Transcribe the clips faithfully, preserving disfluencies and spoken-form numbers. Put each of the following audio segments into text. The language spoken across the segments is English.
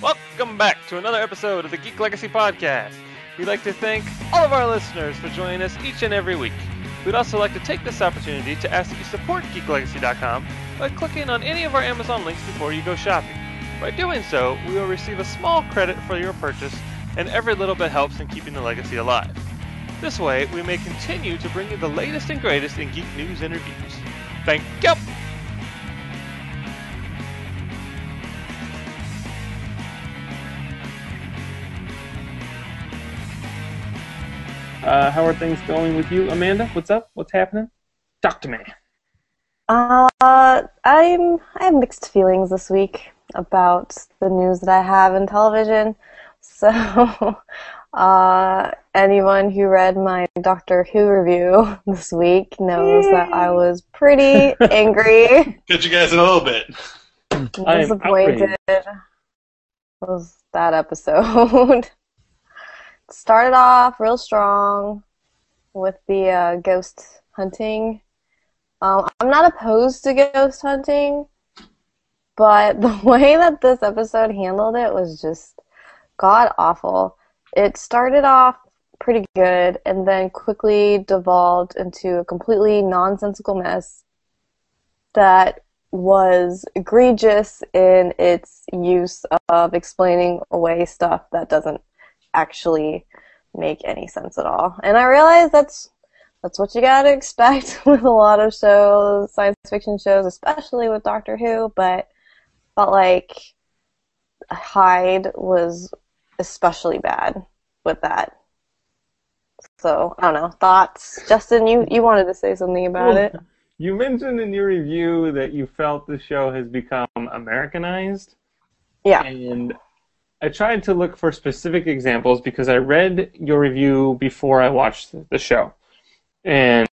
Welcome back to another episode of the Geek Legacy Podcast. We'd like to thank all of our listeners for joining us each and every week. We'd also like to take this opportunity to ask that you support Geek Legacy dot com by clicking on any of our Amazon links before you go shopping. By doing so, we will receive a small credit for your purchase, and every little bit helps in keeping the legacy alive. This way, we may continue to bring you the latest and greatest in geek news and reviews. Thank you! Uh, how are things going with you, Amanda? What's up? What's happening? Talk to me. Uh, I'm I have mixed feelings this week about the news that I have in television. So, uh, anyone who read my Doctor Who review this week knows that I was pretty angry. Get you guys in a little bit. Disappointed. Was that episode? Started off real strong with the uh, ghost hunting. Um, I'm not opposed to ghost hunting, but the way that this episode handled it was just god-awful. It started off pretty good and then quickly devolved into a completely nonsensical mess that was egregious in its use of explaining away stuff that doesn't actually make any sense at all. And I realize that's that's what you gotta expect with a lot of shows, science fiction shows, especially with Doctor Who, but felt like Hyde was especially bad with that. So, I don't know. Thoughts? Justin, you, you wanted to say something about well, it. You mentioned in your review that you felt the show has become Americanized. Yeah. And I tried to look for specific examples because I read your review before I watched the show. And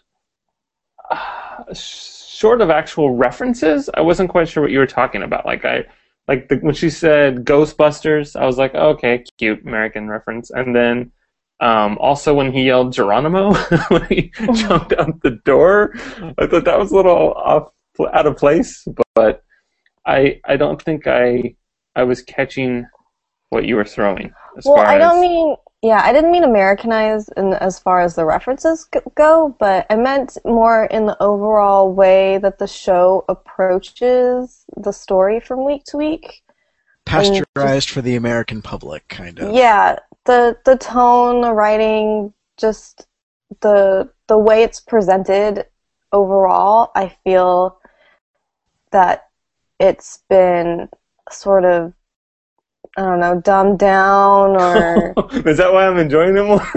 uh, short of actual references, I wasn't quite sure what you were talking about. Like I, like the, when she said Ghostbusters, I was like, oh, okay, cute American reference. And then um, also when he yelled Geronimo when he jumped out the door, I thought that was a little off, out of place. But I, I don't think I, I was catching what you were throwing. As well, far I don't as... mean, yeah, I didn't mean Americanized in, as far as the references go, but I meant more in the overall way that the show approaches the story from week to week. Pasteurized just, for the American public, kind of. Yeah, the the tone, the writing, just the the way it's presented overall, I feel that it's been sort of, I don't know, dumbed down, or... Is that why I'm enjoying it more?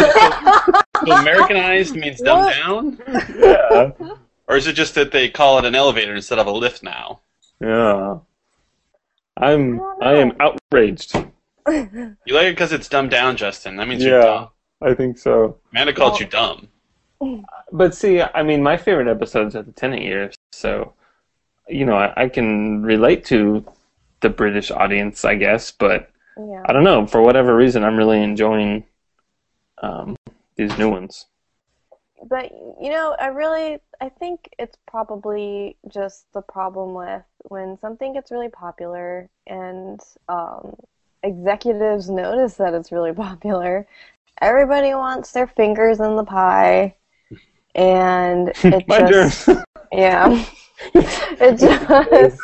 So Americanized means dumbed down? Yeah. Or is it just that they call it an elevator instead of a lift now? Yeah. I'm, I am outraged. You like it because it's dumbed down, Justin. That means Yeah, you're dumb. I think so. Amanda called Well- you dumb. But see, I mean, my favorite episodes are the Tennant years, so, you know, I, I can relate to the British audience, I guess, but Yeah. I don't know, for whatever reason, I'm really enjoying um, these new ones. But, you know, I really, I think it's probably just the problem with when something gets really popular and um, executives notice that it's really popular, everybody wants their fingers in the pie, and it My just, turn. yeah, it just,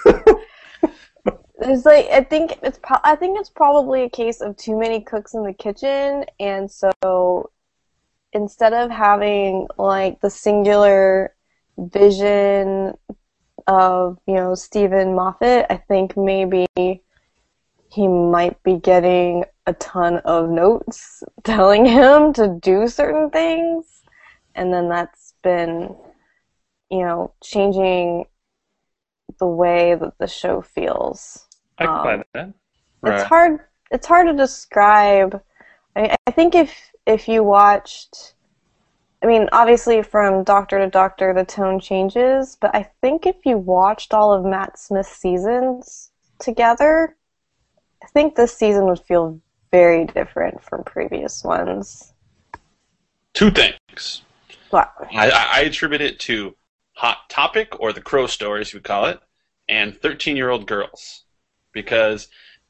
it's like, I think it's, pro- I think it's probably a case of too many cooks in the kitchen, and so instead of having, like, the singular vision of, you know, Stephen Moffat, I think maybe he might be getting a ton of notes telling him to do certain things, and then that's been, you know, changing the way that the show feels. I can buy Um, that. It's hard. It's hard to describe. I mean, I think if if you watched, I mean, obviously from Doctor to Doctor the tone changes, but I think if you watched all of Matt Smith's seasons together, I think this season would feel very different from previous ones. Two things. Wow. I, I I attribute it to Hot Topic, or the Crow Story, as we call it, and thirteen-year-old girls. Because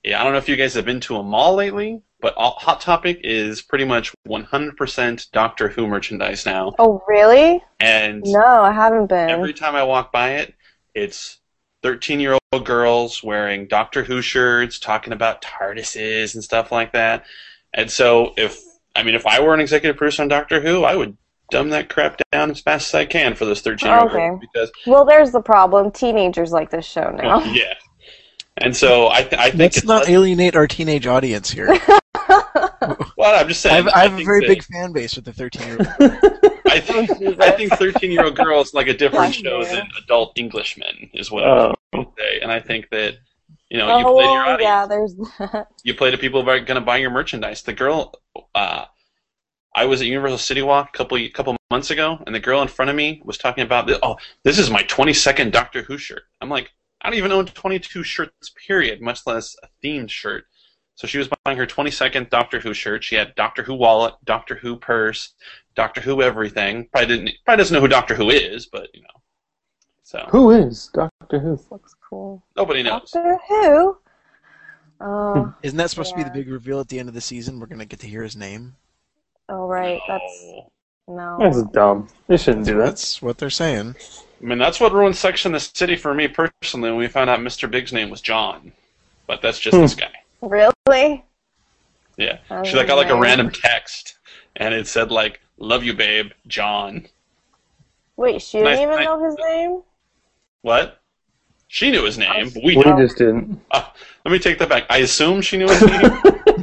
yeah, I don't know if you guys have been to a mall lately, but all, Hot Topic is pretty much one hundred percent Doctor Who merchandise now. Oh, really? And no, I haven't been. Every time I walk by it, it's thirteen-year-old girls wearing Doctor Who shirts, talking about TARDISes and stuff like that. And so, if I mean, if I were an executive producer on Doctor Who, I would dumb that crap down as fast as I can for those thirteen-year-old okay. girls. Because, well, there's the problem. Teenagers like this show now. Well, yeah. And so I, th- I think Let's it's not less- alienate our teenage audience here. Well, I'm just saying. I have, I have I a very that, big fan base with the thirteen-year-old. I think I think thirteen-year-old girls like a different show than adult Englishmen is what Oh. I would say. And I think that you know you oh, play to your audience. yeah, there's that. You play to people who are going to buy your merchandise. The girl, uh, I was at Universal City Walk a couple couple months ago, and the girl in front of me was talking about, the, oh, this is my twenty-second Doctor Who shirt. I'm like, I don't even own twenty-two shirts, period, much less a themed shirt. So she was buying her twenty-second Doctor Who shirt. She had Doctor Who wallet, Doctor Who purse, Doctor Who everything. Probably didn't. Probably doesn't know who Doctor Who is, but you know. So who is Doctor Who? Looks cool. Nobody knows. Doctor Who. Uh, Isn't that supposed yeah. to be the big reveal at the end of the season? We're gonna get to hear his name. oh right, No. that's no. That's dumb. They shouldn't do that. That's what they're saying. I mean, that's what ruined Section of the City for me personally when we found out Mister Big's name was John. But that's just this guy. Really? Yeah. Oh, She like got like a right. random text, and it said like, "Love you, babe, John." Wait, she Nice- didn't even nice- know his name? What? She knew his name, but we We don't. just didn't. Uh, let me take that back. I assume she knew his name,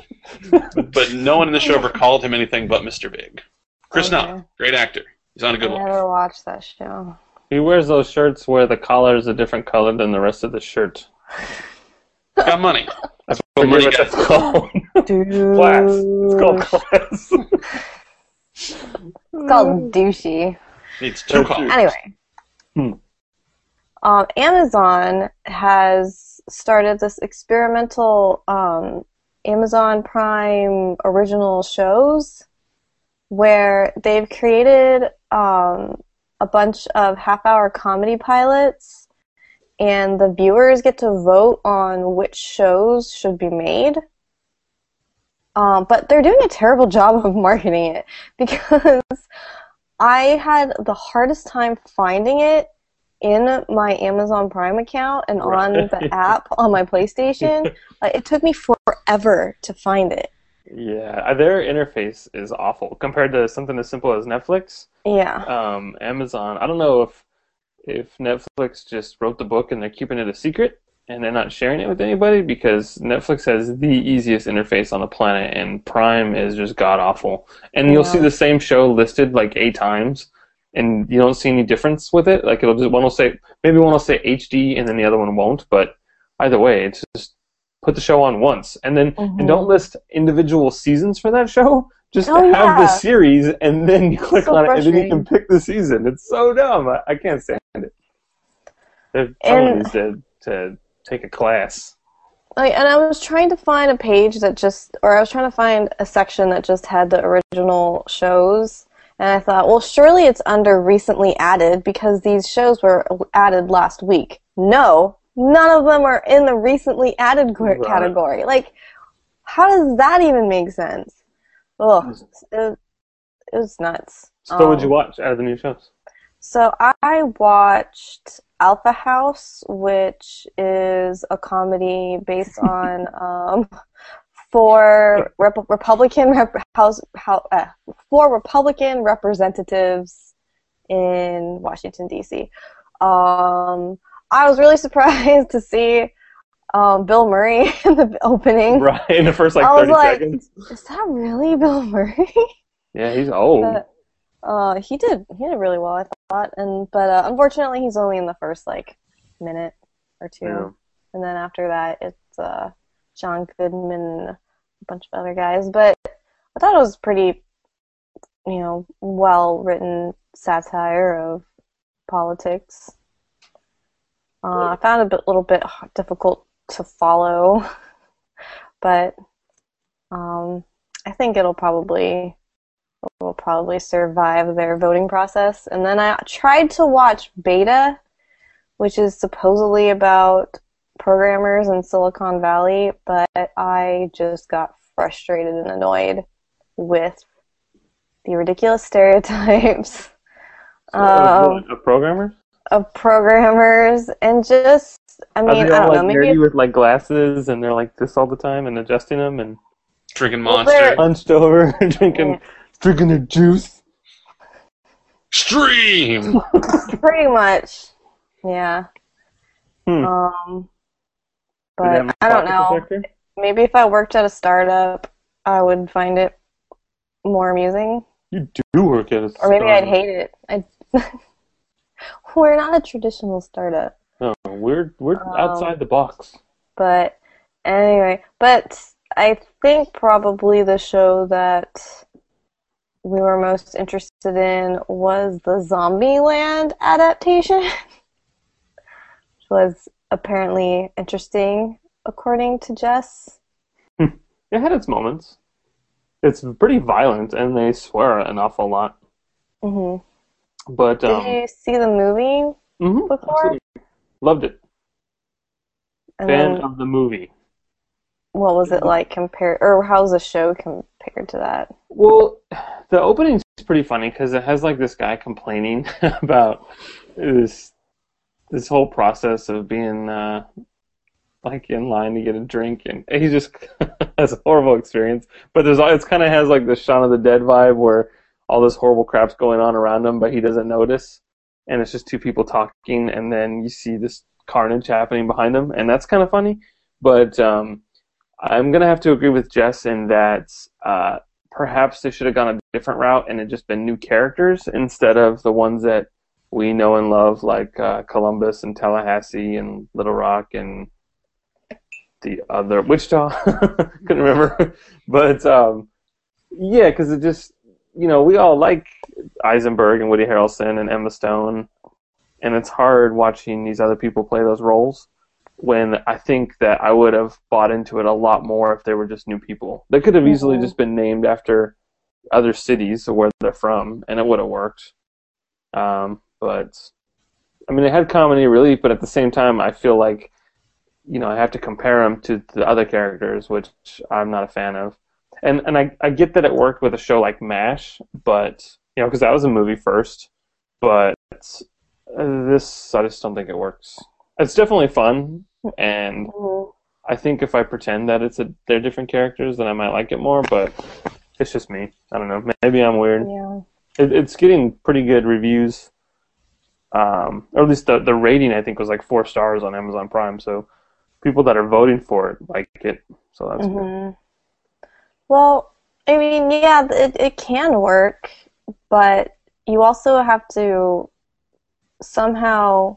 but no one in the show ever called him anything but Mister Big. Chris Okay. Knopf, great actor. He's on a good I one. never watched that show. He wears those shirts where the collar is a different color than the rest of the shirt. He's got money. That's I what money forget what guys that's called. Dude. Class. It's called class. It's called douchey. needs two collars. Anyway. Hmm. Um, Amazon has started this experimental um, Amazon Prime original shows where they've created um, a bunch of half-hour comedy pilots, and the viewers get to vote on which shows should be made. Um, but they're doing a terrible job of marketing it because I had the hardest time finding it in my Amazon Prime account and on the app on my PlayStation. Like, it took me forever to find it. Yeah, their interface is awful compared to something as simple as Netflix. Yeah. Um, Amazon, I don't know if if Netflix just wrote the book and they're keeping it a secret and they're not sharing it with anybody, because Netflix has the easiest interface on the planet and Prime is just god-awful. And you'll Yeah. see the same show listed like eight times and you don't see any difference with it. Like, it'll just, one will say, maybe one will say H D and then the other one won't, but either way, it's just put the show on once. And then Mhm. and don't list individual seasons for that show. Just Oh, have yeah. the series, and then you click So on it, and then you frustrating. can pick the season. It's so dumb. I, I can't stand it. They're- Someone And- needs to, to take a class. Like, and I was trying to find a page that just, or I was trying to find a section that just had the original shows, and I thought, well, surely it's under recently added because these shows were added last week. No, none of them are in the recently added g- Right. category. Like, how does that even make sense? Ugh, it was, it was nuts. So what would Um, you watch out of the new shows? So I watched Alpha House, which is a comedy based on um, four rep- Republican rep- house, how, uh, four Republican representatives in Washington D C. Um, I was really surprised to see um, Bill Murray in the opening. Right, in the first like I was thirty like, seconds. is that really Bill Murray? Yeah, he's old. But, uh, he did he did really well, I thought, and but uh, unfortunately he's only in the first like minute or two, Yeah. and then after that it's uh, John Goodman and a bunch of other guys. But I thought it was pretty, you know, well written satire of politics. Uh, I found it a bit, little bit difficult to follow, but um, I think it'll probably. will probably survive their voting process. And then I tried to watch Beta, which is supposedly about programmers in Silicon Valley, but I just got frustrated and annoyed with the ridiculous stereotypes So, uh, um, what, a programmer? of programmers, and just, I Are mean, they I all don't like know, maybe nerdy it's, with like glasses and they're like this all the time and adjusting them and Drinking well, Monster. they're, hunched over drinking drinking their juice? Stream! pretty much, yeah. Hmm. Um, Do they but have a I don't pocket know. protector? Maybe if I worked at a startup, I would find it more amusing, You do work at a or maybe I'd startup. hate it. I'd We're not a traditional startup. No, we're we're Um, outside the box. But anyway, but I think probably the show that we were most interested in was the Zombieland adaptation, which was apparently interesting, according to Jess. It had its moments. It's pretty violent and they swear an awful lot. hmm But Did um, you see the movie mhm, before? absolutely. Loved it. And Fan then of the movie. what was it like compared, or how's the show compared to that? Well, the opening's pretty funny because it has like this guy complaining about this this whole process of being uh, like in line to get a drink, and he just has a horrible experience. But there's it's kind of has like the Shaun of the Dead vibe where all this horrible crap's going on around him, but he doesn't notice, and it's just two people talking, and then you see this carnage happening behind them, and that's kind of funny. But um, I'm gonna have to agree with Jess in that uh, perhaps they should have gone a different route and it just been new characters instead of the ones that we know and love, like uh, Columbus and Tallahassee and Little Rock and the other Wichita. Couldn't remember, but um, yeah, because it just you know we all like Eisenberg and Woody Harrelson and Emma Stone, and it's hard watching these other people play those roles. When I think that I would have bought into it a lot more if they were just new people. They could have easily Mhm. just been named after other cities or where they're from, and it would have worked. Um, but I mean, it had comedy relief, but at the same time, I feel like you know I have to compare them to the other characters, which I'm not a fan of. And and I I get that it worked with a show like MASH, but you know because that was a movie first, but uh, this I just don't think it works. It's definitely fun. And Mhm. I think if I pretend that it's a they're different characters, then I might like it more. But it's just me. I don't know. Maybe I'm weird. Yeah. It, it's getting pretty good reviews, um, or at least the the rating I think was like four stars on Amazon Prime. So people that are voting for it like it. So that's good. hmm Well, I mean, yeah, it it can work, but you also have to somehow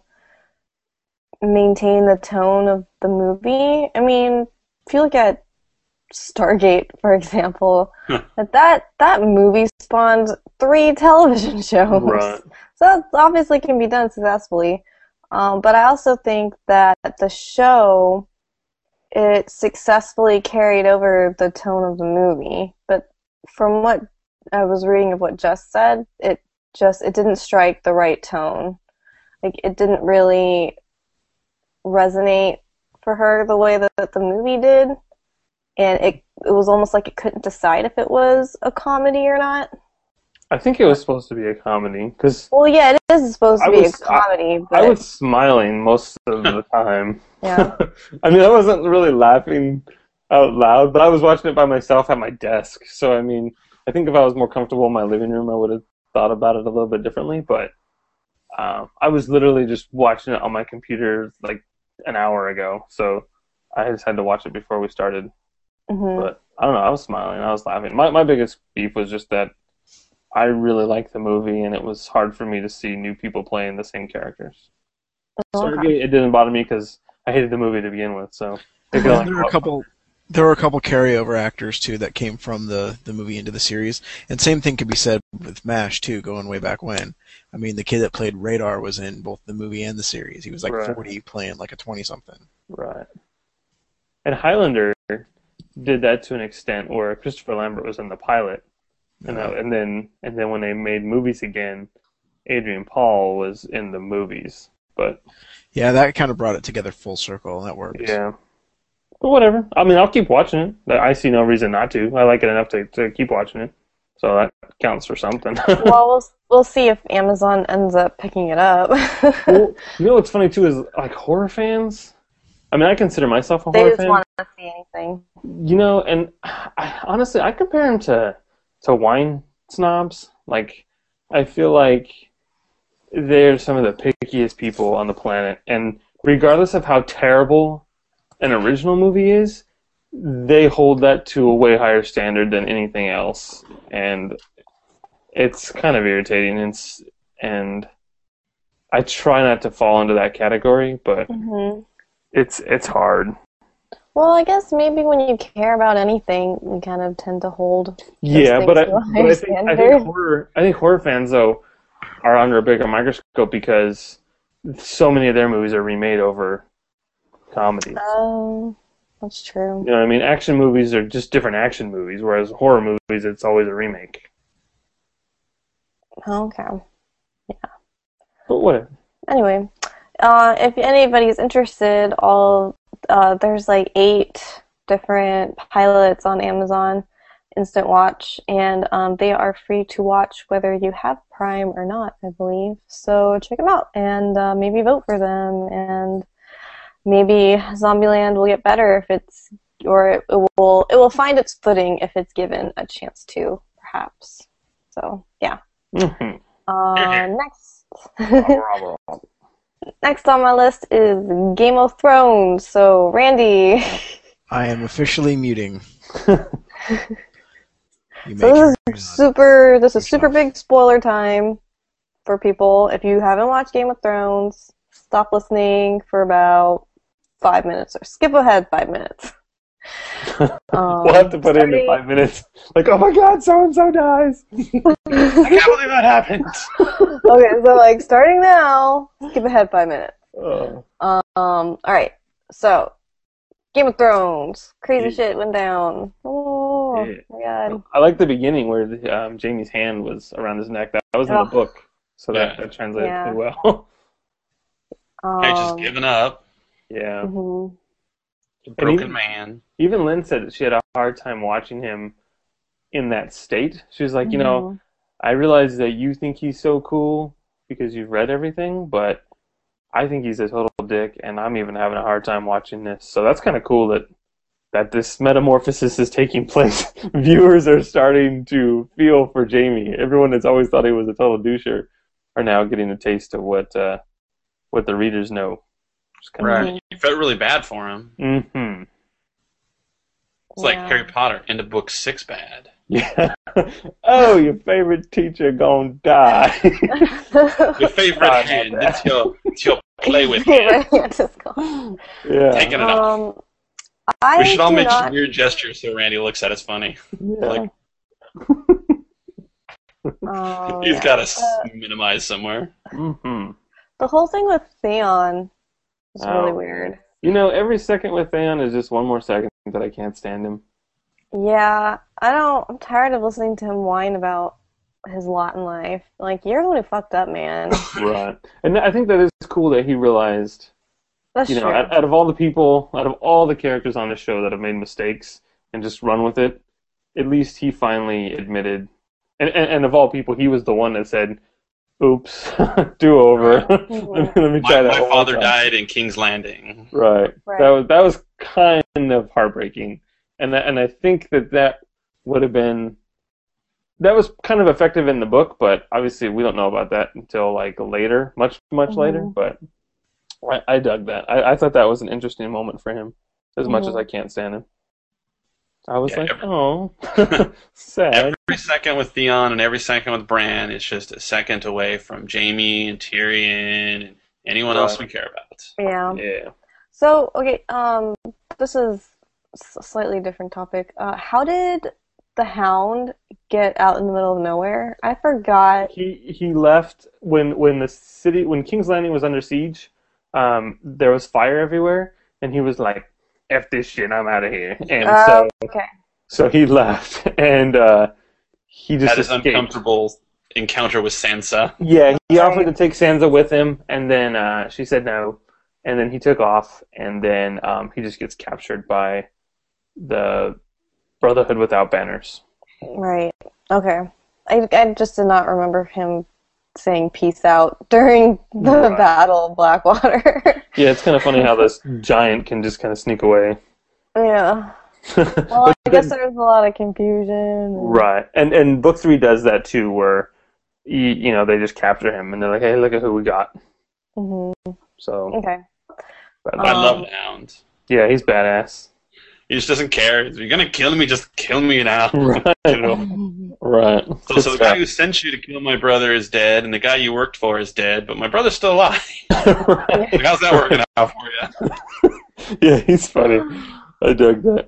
maintain the tone of the movie. I mean, if you look at Stargate, for example, that that that movie spawned three television shows. Right. So that obviously can be done successfully. Um, but I also think that the show, it successfully carried over the tone of the movie. But from what I was reading of what Jess said, it just it didn't strike the right tone. Like it didn't really resonate for her the way that the movie did, and it it was almost like it couldn't decide if it was a comedy or not. I think it was supposed to be a comedy because Well, yeah, it is supposed to I be was- a comedy, I but was smiling most of the time. yeah. I mean, I wasn't really laughing out loud, but I was watching it by myself at my desk. So, I mean, I think if I was more comfortable in my living room, I would have thought about it a little bit differently. But um, I was literally just watching it on my computer like an hour ago. So I just had to watch it before we started. hmm But I don't know. I was smiling. I was laughing. My my biggest beef was just that I really liked the movie, and it was hard for me to see new people playing the same characters. So Okay. it didn't bother me because I hated the movie to begin with. So it could And only there go were a up. couple. There were a couple carryover actors too that came from the, the movie into the series, and same thing could be said with MASH too, going way back when. I mean, the kid that played Radar was in both the movie and the series. He was like Right. forty, playing like a twenty-something. Right. And Highlander did that to an extent where Christopher Lambert was in the pilot, and that, and then and then when they made movies again, Adrian Paul was in the movies. But yeah, that kind of brought it together full circle, and that works. Yeah. But whatever. I mean, I'll keep watching it. I see no reason not to. I like it enough to, to keep watching it. So that counts for something. Well, we'll we'll see if Amazon ends up picking it up. Well, you know what's funny, too, is, like, horror fans... I mean, I consider myself a they horror just fan. want to see anything. You know, and I, honestly, I compare them to, to wine snobs. Like, I feel like they're some of the pickiest people on the planet. And regardless of how terrible an original movie is, they hold that to a way higher standard than anything else. And it's kind of irritating. And, and I try not to fall into that category, but... Mm-hmm. It's it's hard. Well, I guess maybe when you care about anything, you kind of tend to hold. Yeah, but I, but I think I think horror I think horror fans though are under a bigger microscope because so many of their movies are remade over comedies. Oh, that's true. You know what I mean? Action movies are just different action movies, whereas horror movies it's always a remake. Okay. Yeah. But whatever. Anyway. Uh, if anybody's interested, all uh, there's like eight different pilots on Amazon Instant Watch, and um, they are free to watch whether you have Prime or not, I believe. So check them out and uh, maybe vote for them, and maybe Zombieland will get better if it's, or it, it will it will find its footing if it's given a chance to, perhaps. So yeah. Mm-hmm. Uh, next. Next on my list is Game of Thrones. So, Randy. I am officially muting. So this is super. This is super big spoiler time for people. If you haven't watched Game of Thrones, stop listening for about five minutes, or skip ahead five minutes. Um, we'll have to put starting... in the five minutes. Like, oh my god, so and so dies. I can't believe that happened. Okay, so like starting now, skip ahead five minutes. Oh. Um. All right. So, Game of Thrones, crazy yeah. shit went down. Oh yeah. my god. I like the beginning where the, um, Jaime's hand was around his neck. That, that was in oh. the book, so that, yeah. that translated yeah. pretty well. um, He's just giving up. Yeah. Mm-hmm. A broken even, man. Even Lynn said that she had a hard time watching him in that state. She was like, mm-hmm. you know, I realize that you think he's so cool because you've read everything, but I think he's a total dick, and I'm even having a hard time watching this. So that's kind of cool that that this metamorphosis is taking place. Viewers are starting to feel for Jaime. Everyone that's always thought he was a total doucher are now getting a taste of what uh, what the readers know. Right. You felt really bad for him. Mm-hmm. It's like yeah. Harry Potter, into book six bad. Yeah. Oh, your favorite teacher gonna die. Your favorite hand that you'll, you'll play with. Yeah. Taking it um, off. I we should all make not... weird gestures so Randy looks at us funny. Yeah. Like, oh, he's yeah. got us uh, minimized somewhere. Mm-hmm. The whole thing with Theon is oh. really weird. You know, every second with Theon is just one more second that I can't stand him. Yeah, I don't. I'm tired of listening to him whine about his lot in life. Like, you're the one who fucked up, man. Right. And I think that is cool that he realized. That's you know, true. Out, out of all the people, out of all the characters on the show that have made mistakes and just run with it, at least he finally admitted. And and, and of all people, he was the one that said, "Oops, do over." Right. let, me, let me try my, that. My father died in King's Landing. Right. right. That was that was kind of heartbreaking. And that, and I think that that would have been, that was kind of effective in the book, but obviously we don't know about that until like later, much, much mm-hmm. later, but I, I dug that. I, I thought that was an interesting moment for him, as mm-hmm. much as I can't stand him. I was yeah, like, every, oh, sad. Every second with Theon and every second with Bran is just a second away from Jaime and Tyrion and anyone right. else we care about. Yeah. Yeah. So, okay, um, this is a slightly different topic. Uh, how did the Hound get out in the middle of nowhere? I forgot. He he left when when the city when King's Landing was under siege. Um, there was fire everywhere, and he was like, "F this shit, I'm out of here." And uh, so okay. so he left, and uh, he just had his escaped. uncomfortable encounter with Sansa. Yeah, he offered to take Sansa with him, and then uh, she said no, and then he took off, and then um, he just gets captured by the Brotherhood Without Banners. Right. Okay. I, I just did not remember him saying peace out during the right. Battle of Blackwater. Yeah, it's kind of funny how this giant can just kind of sneak away. Yeah. Well, I guess there's a lot of confusion. And... Right. And and book three does that too, where, you, you know, they just capture him, and they're like, hey, look at who we got. Mm-hmm. So. Okay. But, um, I love the Hound. Yeah, he's badass. He just doesn't care. If you're going to kill me, just kill me now. Right. You know? Right. So, so the guy who sent you to kill my brother is dead, and the guy you worked for is dead, but my brother's still alive. Right. How's that working out for you? Yeah, he's funny. I dug that.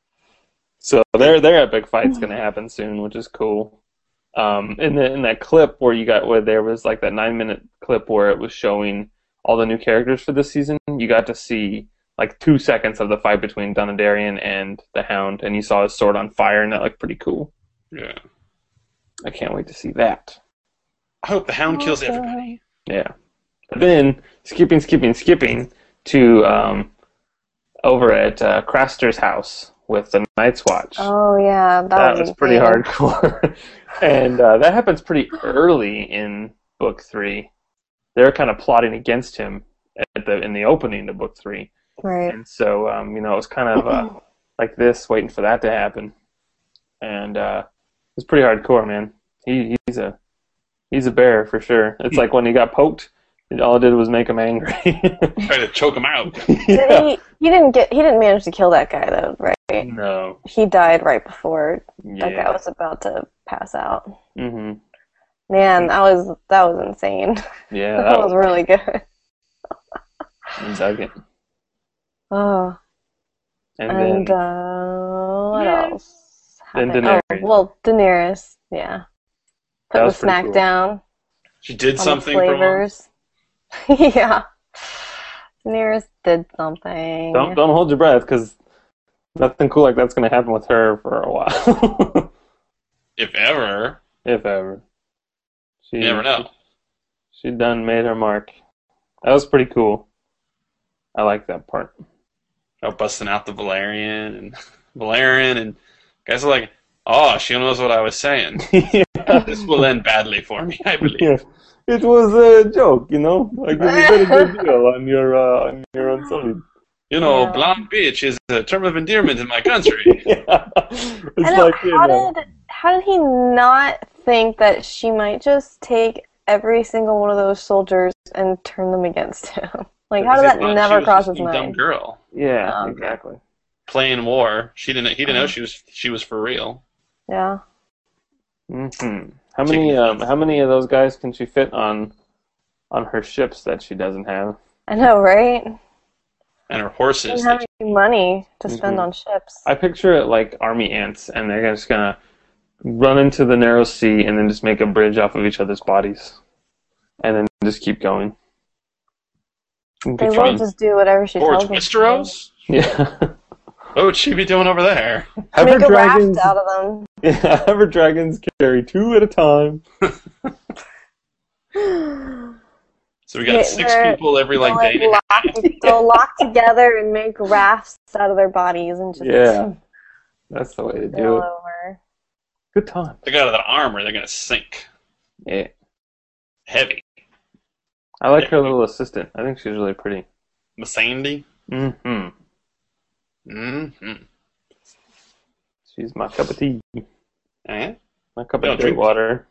So their their epic fight's gonna happen soon, which is cool. Um, in the in that clip where you got where there was like that nine minute clip where it was showing all the new characters for this season, you got to see like two seconds of the fight between Donadarian and the Hound, and you saw his sword on fire, and that looked pretty cool. Yeah, I can't wait to see that. I hope the Hound kills everybody. Yeah. But then skipping, skipping, skipping to um, over at uh, Craster's house with the Night's Watch. Oh yeah, that, that was, was pretty hardcore, and uh, that happens pretty early in book three. They're kind of plotting against him at the in the opening of book three, right? And so um, you know, it was kind of uh, like this, waiting for that to happen, and uh, it was pretty hardcore, man. He he's a he's a bear for sure. It's like when he got poked. All it did was make him angry. Try to choke him out. Yeah. He, he didn't get. He didn't manage to kill that guy though, right? No. He died right before yeah. that guy was about to pass out. Mm-hmm. Man, that was that was insane. Yeah, that, that was, was really good. I dug it. Oh. And, and then, uh, what yeah. else? Then happened? Daenerys. Oh, well, Daenerys. Yeah. Put the smack cool. down. She did on something the for flavors. Yeah. Daenerys did something. Don't don't hold your breath, because nothing cool like that's going to happen with her for a while. If ever. If ever. She, you never know. She, she done made her mark. That was pretty cool. I like that part. Oh, busting out the Valerian and Valerian, and guys are like, oh, she knows what I was saying. Yeah. This will end badly for me, I believe. Yeah. It was a joke, you know. I give you a very good deal on your uh, on your Unsullied. You know, yeah. blonde bitch is a term of endearment in my country. Yeah. It's I know, like, how you know. did how did he not think that she might just take every single one of those soldiers and turn them against him? Like, how did that well, never cross his mind? Dumb girl. Yeah, Oh, okay. exactly. Playing war. She didn't. He didn't know she was. She was for real. Yeah. Mm-hmm. How many? Um, how many of those guys can she fit on? On her ships that she doesn't have. I know, right? And her horses. She doesn't have any money to spend mm-hmm. on ships. I picture it like army ants, and they're just gonna run into the narrow sea and then just make a bridge off of each other's bodies, and then just keep going. They will just do whatever she Towards tells them. Westeros? Yeah. What would she be doing over there? Have Make her a dragons, raft out of them. Yeah, have her dragons carry two at a time. So we got Yeah, six they're- people every like They'll, day. like, lock, they'll lock together and make rafts out of their bodies and just Yeah, that's the way to go do it. over. Good time. They got out of that armor, they're gonna sink. Yeah, Heavy. I like Yeah. her little assistant. I think she's really pretty. Missandei. Mm-hmm. Mm-hmm. She's my cup of tea. Eh? My cup No, of great drink- water.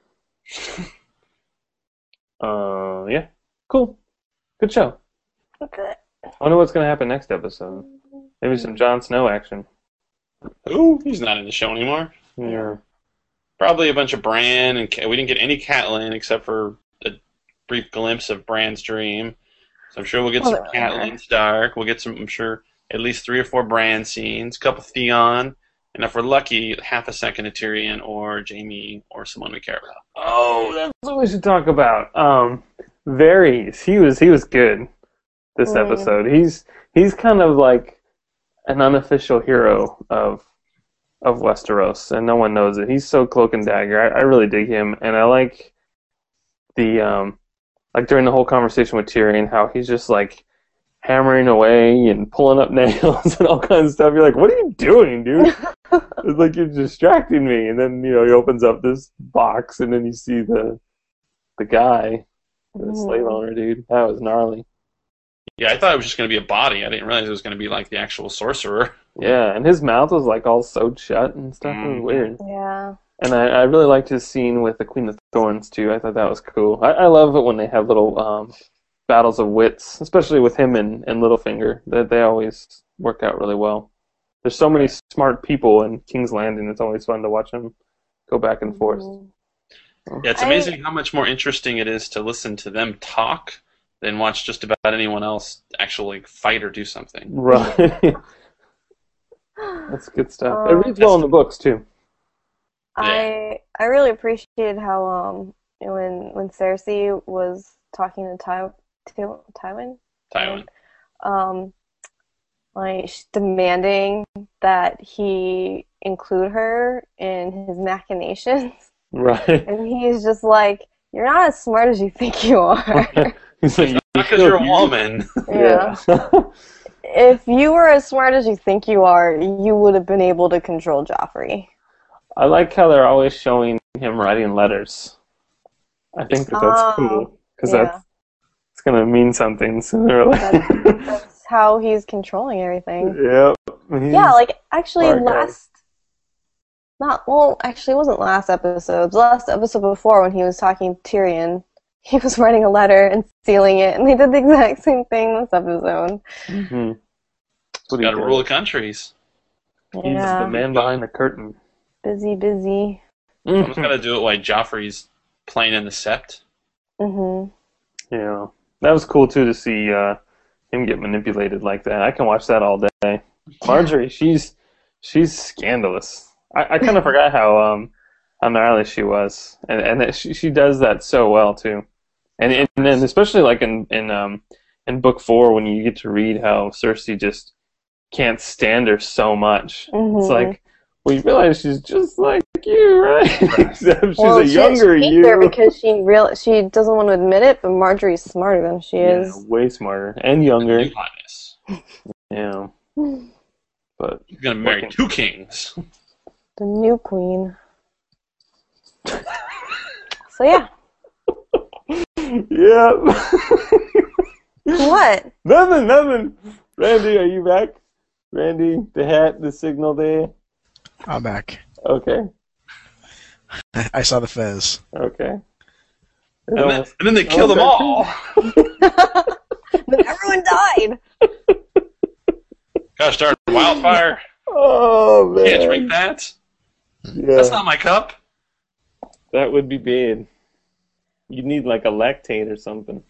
Uh, yeah. Cool. Good show. Okay. I wonder what's going to happen next episode. Maybe some Jon Snow action. Ooh, he's not in the show anymore. Yeah. Probably a bunch of Bran, and Ca- we didn't get any Catelyn except for a brief glimpse of Bran's dream. So I'm sure we'll get Well, some they really Catelyn Stark. We'll get some, I'm sure, at least three or four Bran scenes, a couple Theon, and if we're lucky, half a second of Tyrion or Jaime or someone we care about. Oh, that's what we should talk about. Um, Varys. He was he was good this Mm. episode. He's he's kind of like an unofficial hero of of Westeros, and no one knows it. He's so cloak and dagger. I, I really dig him, and I like the um, like during the whole conversation with Tyrion, how he's just like hammering away and pulling up nails and all kinds of stuff. You're like, what are you doing, dude? It's like you're distracting me. And then, you know, he opens up this box and then you see the the guy, the mm. slave owner, dude. That was gnarly. Yeah, I thought it was just going to be a body. I didn't realize it was going to be like the actual sorcerer. Yeah, and his mouth was like all sewed shut and stuff. Mm. It was weird. Yeah. And I, I really liked his scene with the Queen of Thorns, too. I thought that was cool. I, I love it when they have little um, battles of wits, especially with him and, and Littlefinger. They, they always work out really well. There's so many smart people in King's Landing. It's always fun to watch them go back and forth. Mm-hmm. Yeah, it's amazing I... how much more interesting it is to listen to them talk than watch just about anyone else actually fight or do something. Right. That's good stuff. Um, it reads well in the books, too. I I really appreciated how um when when Cersei was talking to Ty, Ty, Tywin, Tywin, um, like demanding that he include her in his machinations, right? And he's just like, "You're not as smart as you think you are." He's like, because you're a woman. Yeah. If you were as smart as you think you are, you would have been able to control Joffrey. I like how they're always showing him writing letters. I think that that's oh, cool because yeah. that's it's gonna mean something sooner or later. That's, that's how he's controlling everything. Yep. Yeah, like actually smart last, guy. not well, actually it wasn't last episode. The last episode before when he was talking to Tyrion, he was writing a letter and sealing it, and they did the exact same thing this episode. Mm-hmm. He's got to rule the countries. Yeah. He's the man behind the curtain. Busy, busy. Someone's got to do it while Joffrey's playing in the Sept. Mhm. Yeah, that was cool too to see uh, him get manipulated like that. I can watch that all day. Marjorie, she's she's scandalous. I, I kind of forgot how um how gnarly she was, and and that she she does that so well too. And and then especially like in in um in book four when you get to read how Cersei just can't stand her so much. Mm-hmm. It's like, well, you realize she's just like you, right? Except she's well, a younger she you. Her because she real she doesn't want to admit it, but Marjorie's smarter than she yeah, is. Way smarter and younger. New hotness. Yeah. But you're gonna marry looking... two kings. The new queen. So yeah. Yeah. What? Nothing, nothing. Randy, are you back? Randy, the hat, the signal there. I'm back. Okay. I saw the fez. Okay. And, and, then, and then they killed them all. But everyone died. Gosh darn, wildfire. Oh, man. Can't drink that. Yeah. That's not my cup. That would be bad. You'd need like a lactate or something.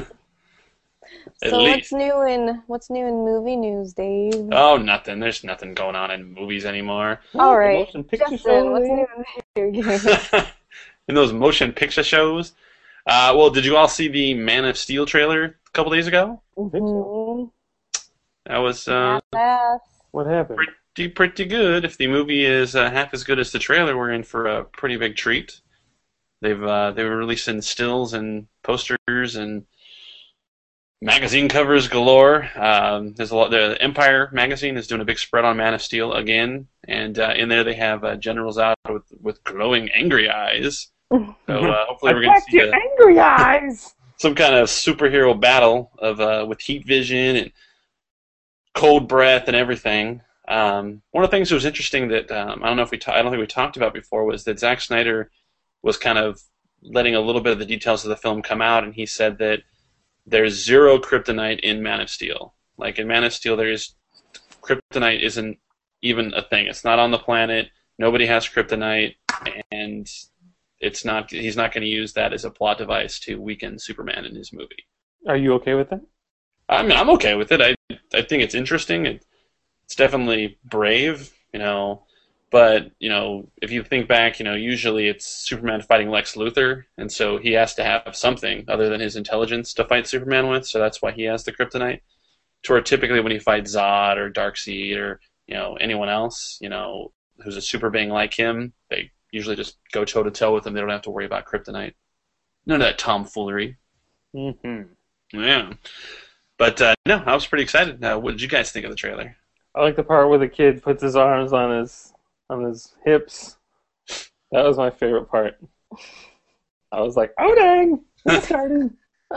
At so least. what's new in what's new in movie news, Dave? Oh, nothing. There's nothing going on in movies anymore. All right, motion picture Justin, show, what's new in video games? In those motion picture shows. Uh, well, did you all see the Man of Steel trailer a couple days ago? Mm-hmm. That was uh, what happened? Pretty, pretty good. If the movie is uh, half as good as the trailer, we're in for a pretty big treat. They've uh, they were releasing stills and posters and magazine covers galore. Um, there's a lot. The Empire magazine is doing a big spread on Man of Steel again, and uh, in there they have uh, generals out with, with glowing angry eyes. So uh, hopefully we're going to see your angry eyes. Some kind of superhero battle of uh, with heat vision and cold breath and everything. Um, one of the things that was interesting that um, I don't know if we ta- I don't think we talked about before was that Zack Snyder was kind of letting a little bit of the details of the film come out, and he said that there's zero kryptonite in Man of Steel. Like in Man of Steel, there is kryptonite isn't even a thing. It's not on the planet. Nobody has kryptonite, and it's not. He's not going to use that as a plot device to weaken Superman in his movie. Are you okay with that? I mean, I'm okay with it. I I think it's interesting. It, it's definitely brave, you know. But, you know, if you think back, you know, usually it's Superman fighting Lex Luthor, and so he has to have something other than his intelligence to fight Superman with, so that's why he has the kryptonite. To where typically when he fights Zod or Darkseid or, you know, anyone else, you know, who's a super being like him, they usually just go toe-to-toe with him. They don't have to worry about kryptonite. None of that tomfoolery. Mm-hmm. Yeah. But, uh, no, I was pretty excited. Uh, what did you guys think of the trailer? I like the part where the kid puts his arms on his on his hips. That was my favorite part. I was like, oh dang! It's starting.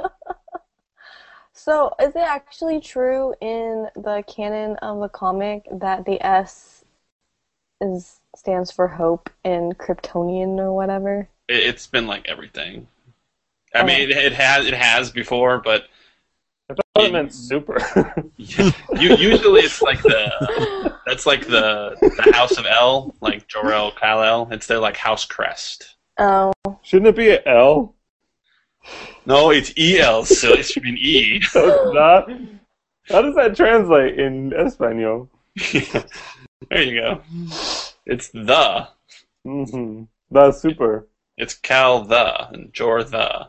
So, is it actually true in the canon of the comic that the S is stands for hope in Kryptonian or whatever? It, it's been like everything. I Oh. mean, it, it has it has before, but I thought it meant super. you, usually it's like the that's like the the House of El, like Jor-El, Kal-El. It's their like house crest. Oh, Shouldn't it be an L? No, it's E L, so it should be an E. So it's not. How does that translate in Espanol? There you go. It's the. Mm-hmm. That's super. It's Cal the and Jor the.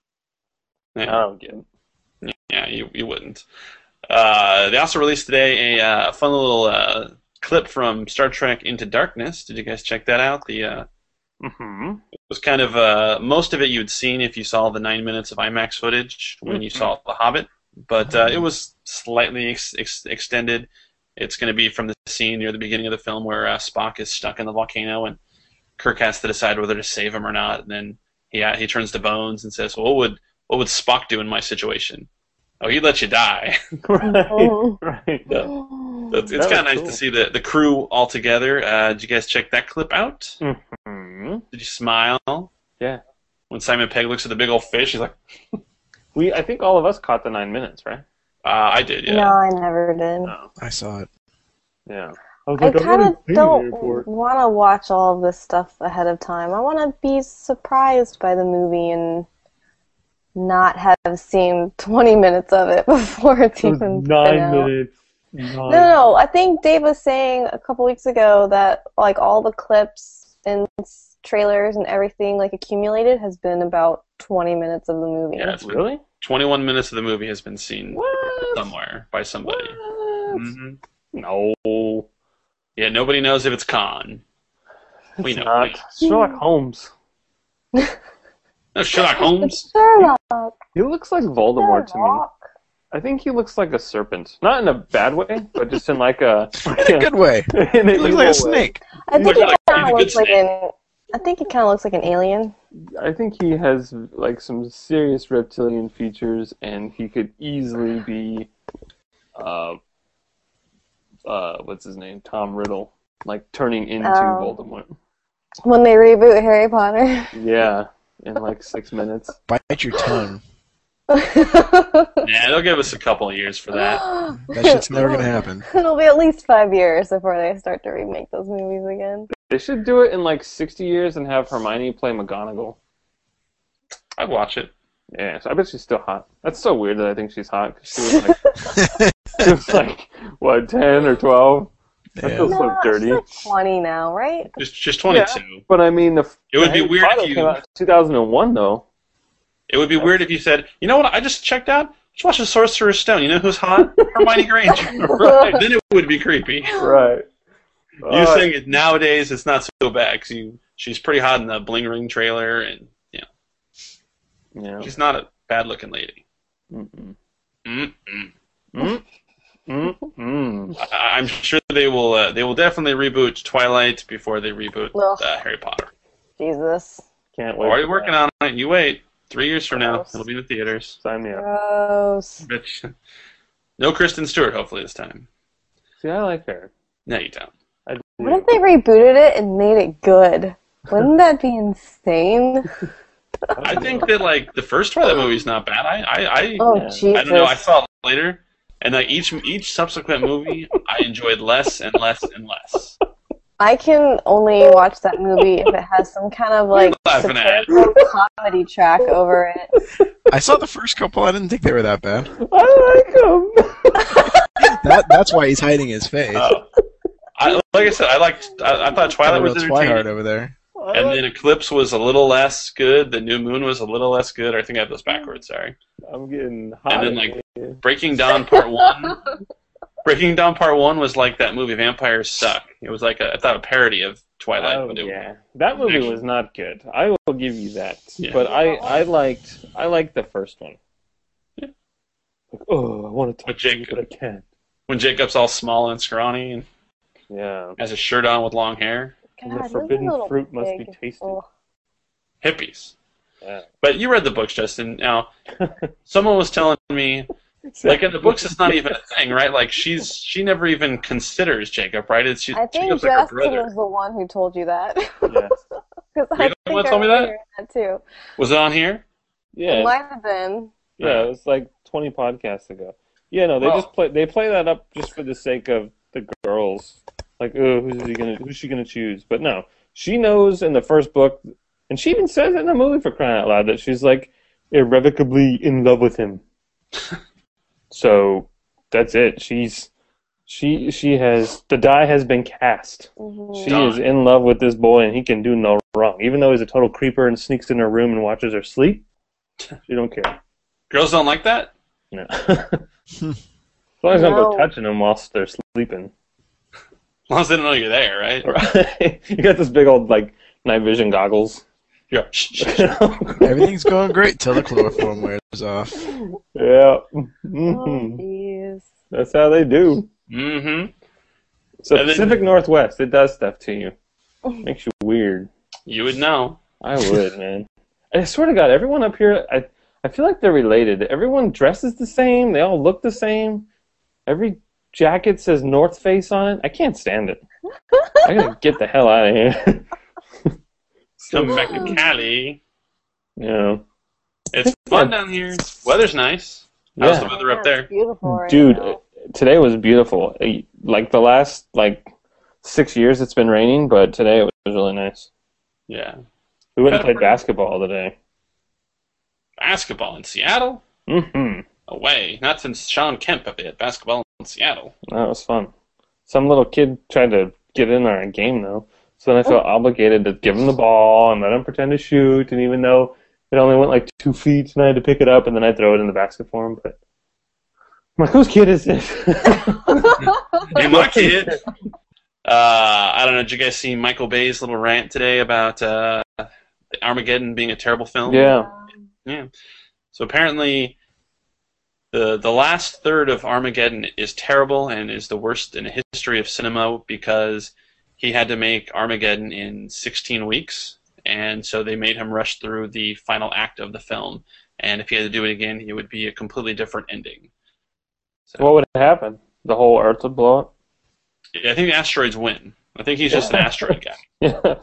I Yeah, don't get it. yeah you, you wouldn't. Uh, they also released today a uh, fun little uh, clip from Star Trek Into Darkness. Did you guys check that out? The uh, Mm-hmm. It was kind of uh, most of it you had seen if you saw the nine minutes of IMAX footage when you saw The Hobbit, but uh, it was slightly ex- ex- extended. It's going to be from the scene near the beginning of the film where uh, Spock is stuck in the volcano and Kirk has to decide whether to save him or not. And then he uh, he turns to Bones and says, well, "What would what would Spock do in my situation? Oh, he'd let you die." Right. Oh. Right. Yeah. So it's it's That kind of was nice cool. to see the, the crew all together. Uh, did you guys check that clip out? Mm-hmm. Did you smile? Yeah. When Simon Pegg looks at the big old fish, he's like, We. I think all of us caught the nine minutes, right? uh, "I did, yeah." no, I never did. No. I saw it. Yeah. I was I like, I'm kind gonna of see the don't airport. want to watch all of this stuff ahead of time. I want to be surprised by the movie and not have seen twenty minutes of it before it's It was even been nine out. minutes. Nine. No, no, no. I think Dave was saying a couple weeks ago that like all the clips and s- trailers and everything like accumulated has been about twenty minutes of the movie. Yeah, it's been Really? twenty-one minutes of the movie has been seen What? somewhere by somebody. What? hmm No. Yeah, nobody knows if it's Khan. We It's know. not. Sherlock Holmes. No, Sherlock Holmes. Sherlock. He looks like Voldemort to me. Sherlock. I think he looks like a serpent. Not in a bad way, but just in like a In a good way. in He looks like a snake. I think Looks it like- kind he's a of good looks like snake. an. I think it kind of looks like an alien. I think he has like some serious reptilian features, and he could easily be, uh, uh, what's his name, Tom Riddle, like turning into Oh. Voldemort. When they reboot Harry Potter. Yeah, in like six minutes. Bite your tongue. Yeah, they'll give us a couple of years for that. That shit's never gonna happen. It'll be at least five years before they start to remake those movies again. They should do it in like sixty years and have Hermione play McGonagall. I'd watch it. Yeah, so I bet she's still hot. That's so weird that I think she's hot because she was like, she was like what, ten or twelve? That Yeah. feels so No, dirty. she's like twenty now, right? Just, just twenty-two. But I mean, the It would the be Harry weird if Potter you- came out in two thousand one though. It would be weird if you said, "You know what? I just checked out. Just watch the Sorcerer's Stone. You know who's hot? Hermione Granger." Right. Then it would be creepy. Right. You Uh, saying it nowadays, it's not so bad because you, she's pretty hot in the Bling Ring trailer, and you know, yeah. she's not a bad-looking lady. Mm-mm. Mm-mm. Mm. Mm-mm. I, I'm sure they will. Uh, they will definitely reboot Twilight before they reboot Ugh. uh, Harry Potter. Jesus. Can't wait. Already for working that. on it. You wait. Three years from now, Gross. it'll be in the theaters. Sign me up. Gross. Bitch. No Kristen Stewart, hopefully this time. See, I like her. No, you don't. I do. What if they rebooted it and made it good? Wouldn't that be insane? I think that like the first Twilight movie's not bad. I, I, I, Oh, Yeah. Jesus. I don't know. I saw it later, and like each each subsequent movie, I enjoyed less and less and less. I can only watch that movie if it has some kind of like laughing at? satirical comedy track over it. I saw the first couple. I didn't think they were that bad. I like him. That that's why he's hiding his face. Uh, I, like I said, I liked. I, I thought Twilight was Real Twihard entertaining, over there. I and like- then Eclipse was a little less good. The New Moon was a little less good. I think I have those backwards. Sorry. I'm getting hot. And then, in like, here. Breaking Dawn Part One. Breaking Dawn Part One was like that movie Vampires Suck. It was like a, I thought a parody of Twilight. Oh but it, yeah, that movie actually- was not good. I will give you that. Yeah. But I, I liked I liked the first one. Yeah. Like, oh, I want to But talk to you, Jacob- but I can't. when Jacob's all small and scrawny and Yeah. has a shirt on with long hair. And the God, this is a forbidden little fruit must be big. tasted. Oh. Hippies. Yeah. But you read the books, Justin. Now, someone was telling me, like in the books, it's not even a thing, right? Like she's she never even considers Jacob, right? It's she, I think Jacob's like her Justin brother. was the one who told you that. Yes. 'Cause I You're the think one I told me remember that? hearing that too. Was it on here? Yeah. It might have been. Yeah, it was like twenty podcasts ago. Yeah, no, they Well- just play. They play that up just for the sake of the girls. Like, oh, who's he gonna? Who's she gonna choose? But no, she knows in the first book, and she even says it in the movie for crying out loud that she's like irrevocably in love with him. So that's it. She's she she has the die has been cast. Mhm. She Done. is in love with this boy, and he can do no wrong. Even though he's a total creeper and sneaks in her room and watches her sleep, she don't care. Girls don't like that? No. As long as I don't go No. touching them whilst they're sleeping. As long as they don't know you're there, right? Right? You got this big old like night vision goggles. Yeah. Shh, shh, shh. Everything's going great till the chloroform wears off. Yeah. Oh, hmm jeez. That's how they do. Mm-hmm. So And then- Pacific Northwest, it does stuff to you. Makes you weird. You would know. I would, man. I swear to God, everyone up here, I I feel like they're related. Everyone dresses the same. They all look the same. Every jacket says North Face on it. I can't stand it. I gotta get the hell out of here. Come back to Cali. You know, It's fun down here. Weather's nice. How's the yeah. weather up It's there? beautiful right Dude, now. today was beautiful. Like the last like six years, it's been raining, but today it was really nice. Yeah. We went and Kinda played basketball today. Basketball in Seattle? Mm-hmm. Away. Not since Sean Kemp have they had basketball in Seattle. That was fun. Some little kid tried to get in our game though, so then I felt obligated to give him the ball and let him pretend to shoot. And even though it only went like two feet, and I had to pick it up and then I throw it in the basket for him. But I'm like, whose kid is this? Hey, my kid. Uh, I don't know. Did you guys see Michael Bay's little rant today about uh, Armageddon being a terrible film? Yeah. Yeah. So apparently, the the last third of Armageddon is terrible and is the worst in the history of cinema because he had to make Armageddon in sixteen weeks, and so they made him rush through the final act of the film. And if he had to do it again, it would be a completely different ending. So, What would happen? The whole Earth would blow up? I think the asteroids win. I think he's just an asteroid guy. Yeah.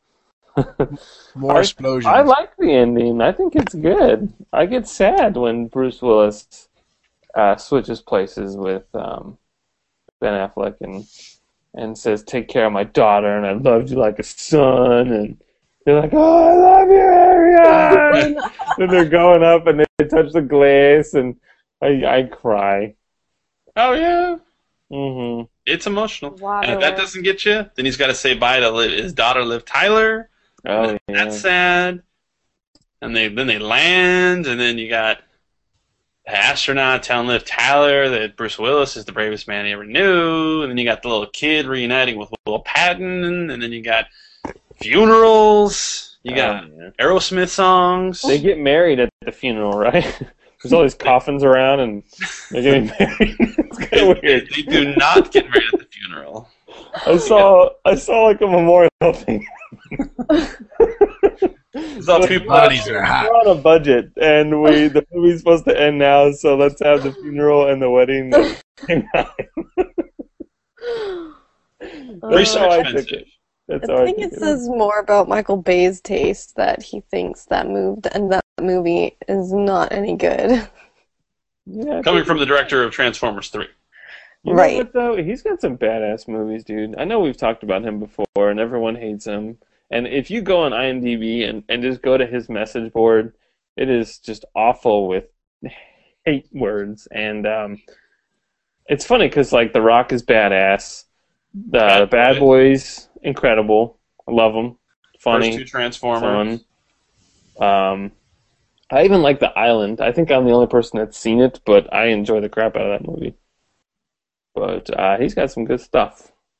More I- explosions. I like the ending. I think it's good. I get sad when Bruce Willis uh, switches places with um, Ben Affleck and and says, "Take care of my daughter," and I loved you like a son, and they're like, "Oh, I love you, Ariane!" And they're going up and they touch the glass, and I I cry. Oh yeah, hmm it's emotional. Wow. And if that doesn't get you, then he's got to say bye to Liv, his daughter, Liv Tyler. Oh And yeah. That's sad. And they then they land, and then you got the astronaut telling Liv Tyler that Bruce Willis is the bravest man he ever knew, and then you got the little kid reuniting with Will Patton, and then you got funerals, you got Oh, yeah. Aerosmith songs. They get married at the funeral, right? There's all these coffins around, and they're getting married. It's kind of weird. They do not get married at the funeral. I saw, I saw like a memorial thing. It's all two Bodies are hot. We're on a budget, and we the movie's supposed to end now, so let's have the funeral and the wedding. at the same time. That's Research how I took expensive. it. That's I how think I it took says more about Michael Bay's taste that he thinks that move and that movie is not any good. Yeah, I Coming think- from the director of Transformers three. You know Right. what, though? He's got some badass movies, dude. I know we've talked about him before, and everyone hates him. And if you go on IMDb and, and just go to his message board, it is just awful with hate words. And um, it's funny because, like, The Rock is badass. The Bad Bad Boy. Boys, incredible. I love them. Funny. First two Transformers. Fun. Um, I even like The Island. I think I'm the only person that's seen it, but I enjoy the crap out of that movie. But uh, he's got some good stuff.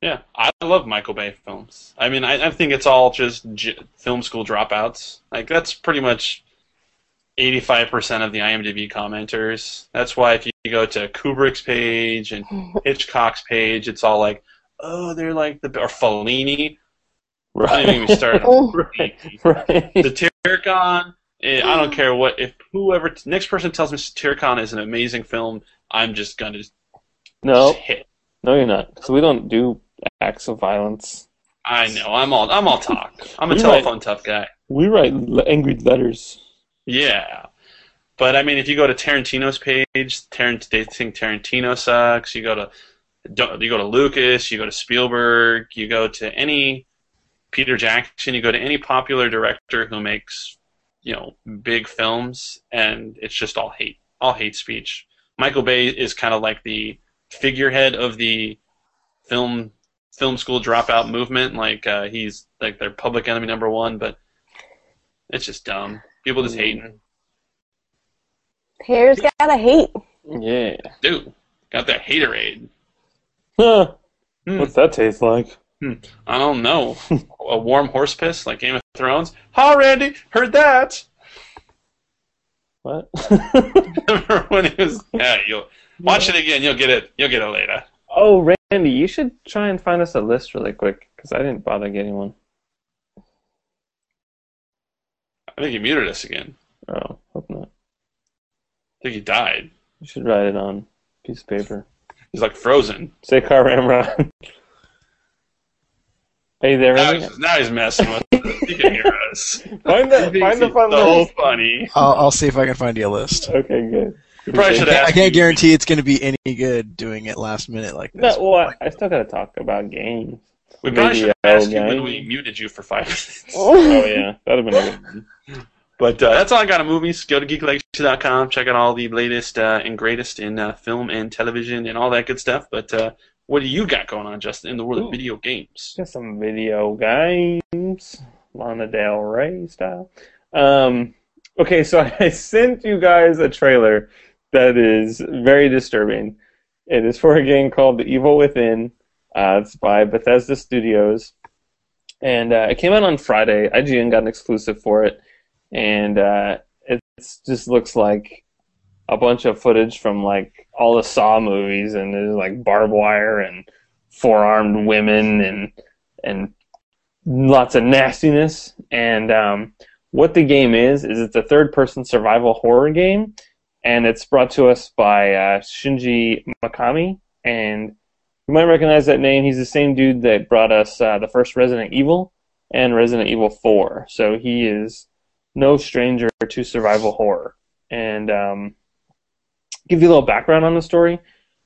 Yeah, I love Michael Bay films. I mean, I, I think it's all just j- film school dropouts. Like, that's pretty much eighty-five percent of the IMDb commenters. That's why if you go to Kubrick's page and Hitchcock's page, it's all like, oh, they're like the... Or Fellini. Right. I didn't even start on right. right. Satyricon. I don't care what... If whoever... Next person tells me Satyricon is an amazing film, I'm just going to no. hit. No, you're not. Because we don't do acts of violence. I know. I'm all I'm all talk. I'm a We telephone write- tough guy. We write l- angry letters. Yeah. But, I mean, if you go to Tarantino's page, Tarant- they think Tarantino sucks. You go to you go to Lucas, you go to Spielberg, you go to any Peter Jackson, you go to any popular director who makes, you know, big films, and it's just all hate. All hate speech. Michael Bay is kind of like the figurehead of the film film school dropout movement. Like uh, he's like their public enemy number one, but it's just dumb. People just hating. Haters gotta hate. Yeah. Dude, got that haterade. Huh. Hmm. What's that taste like? I don't know. A warm horse piss like Game of Thrones. Ha, Randy, heard that. What? Remember when he was? Yeah, you'll watch it again. You'll get it. You'll get it later. Oh, Randy, you should try and find us a list really quick, because I didn't bother getting one. I think he muted us again. Oh, hope not. I think he died. You should write it on a piece of paper. He's like frozen. Say Car Ramrod. Are you there, Now Randy? he's, now he's messing with us. He can hear us. Find He the, thinks find the he's fun so list. funny. I'll, I'll see if I can find you a list. Okay, good. You probably should I ask. can't you. guarantee it's going to be any good doing it last minute like this. No, well, I, I still got to talk about games. We probably Maybe should a ask you game. when we muted you for five minutes. Oh, yeah. That'd have been a good one. But uh, that's all I got on movies. Go to geek legacy dot com. Check out all the latest uh, and greatest in uh, film and television and all that good stuff. But uh, what do you got going on, Justin, in the world Ooh. of video games? Just some video games, Lana Del Rey style. Um, okay, so I sent you guys a trailer that is very disturbing. It is for a game called The Evil Within. Uh, it's by Bethesda Studios, and uh, it came out on Friday. I G N got an exclusive for it, and uh, it just looks like a bunch of footage from like all the Saw movies, and there's like barbed wire and four-armed women and and lots of nastiness. And um, what the game is is it's a third-person survival horror game, and it's brought to us by uh, Shinji Mikami, and you might recognize that name. He's the same dude that brought us uh, the first Resident Evil and Resident Evil four, so he is no stranger to survival horror. And um, give you a little background on the story.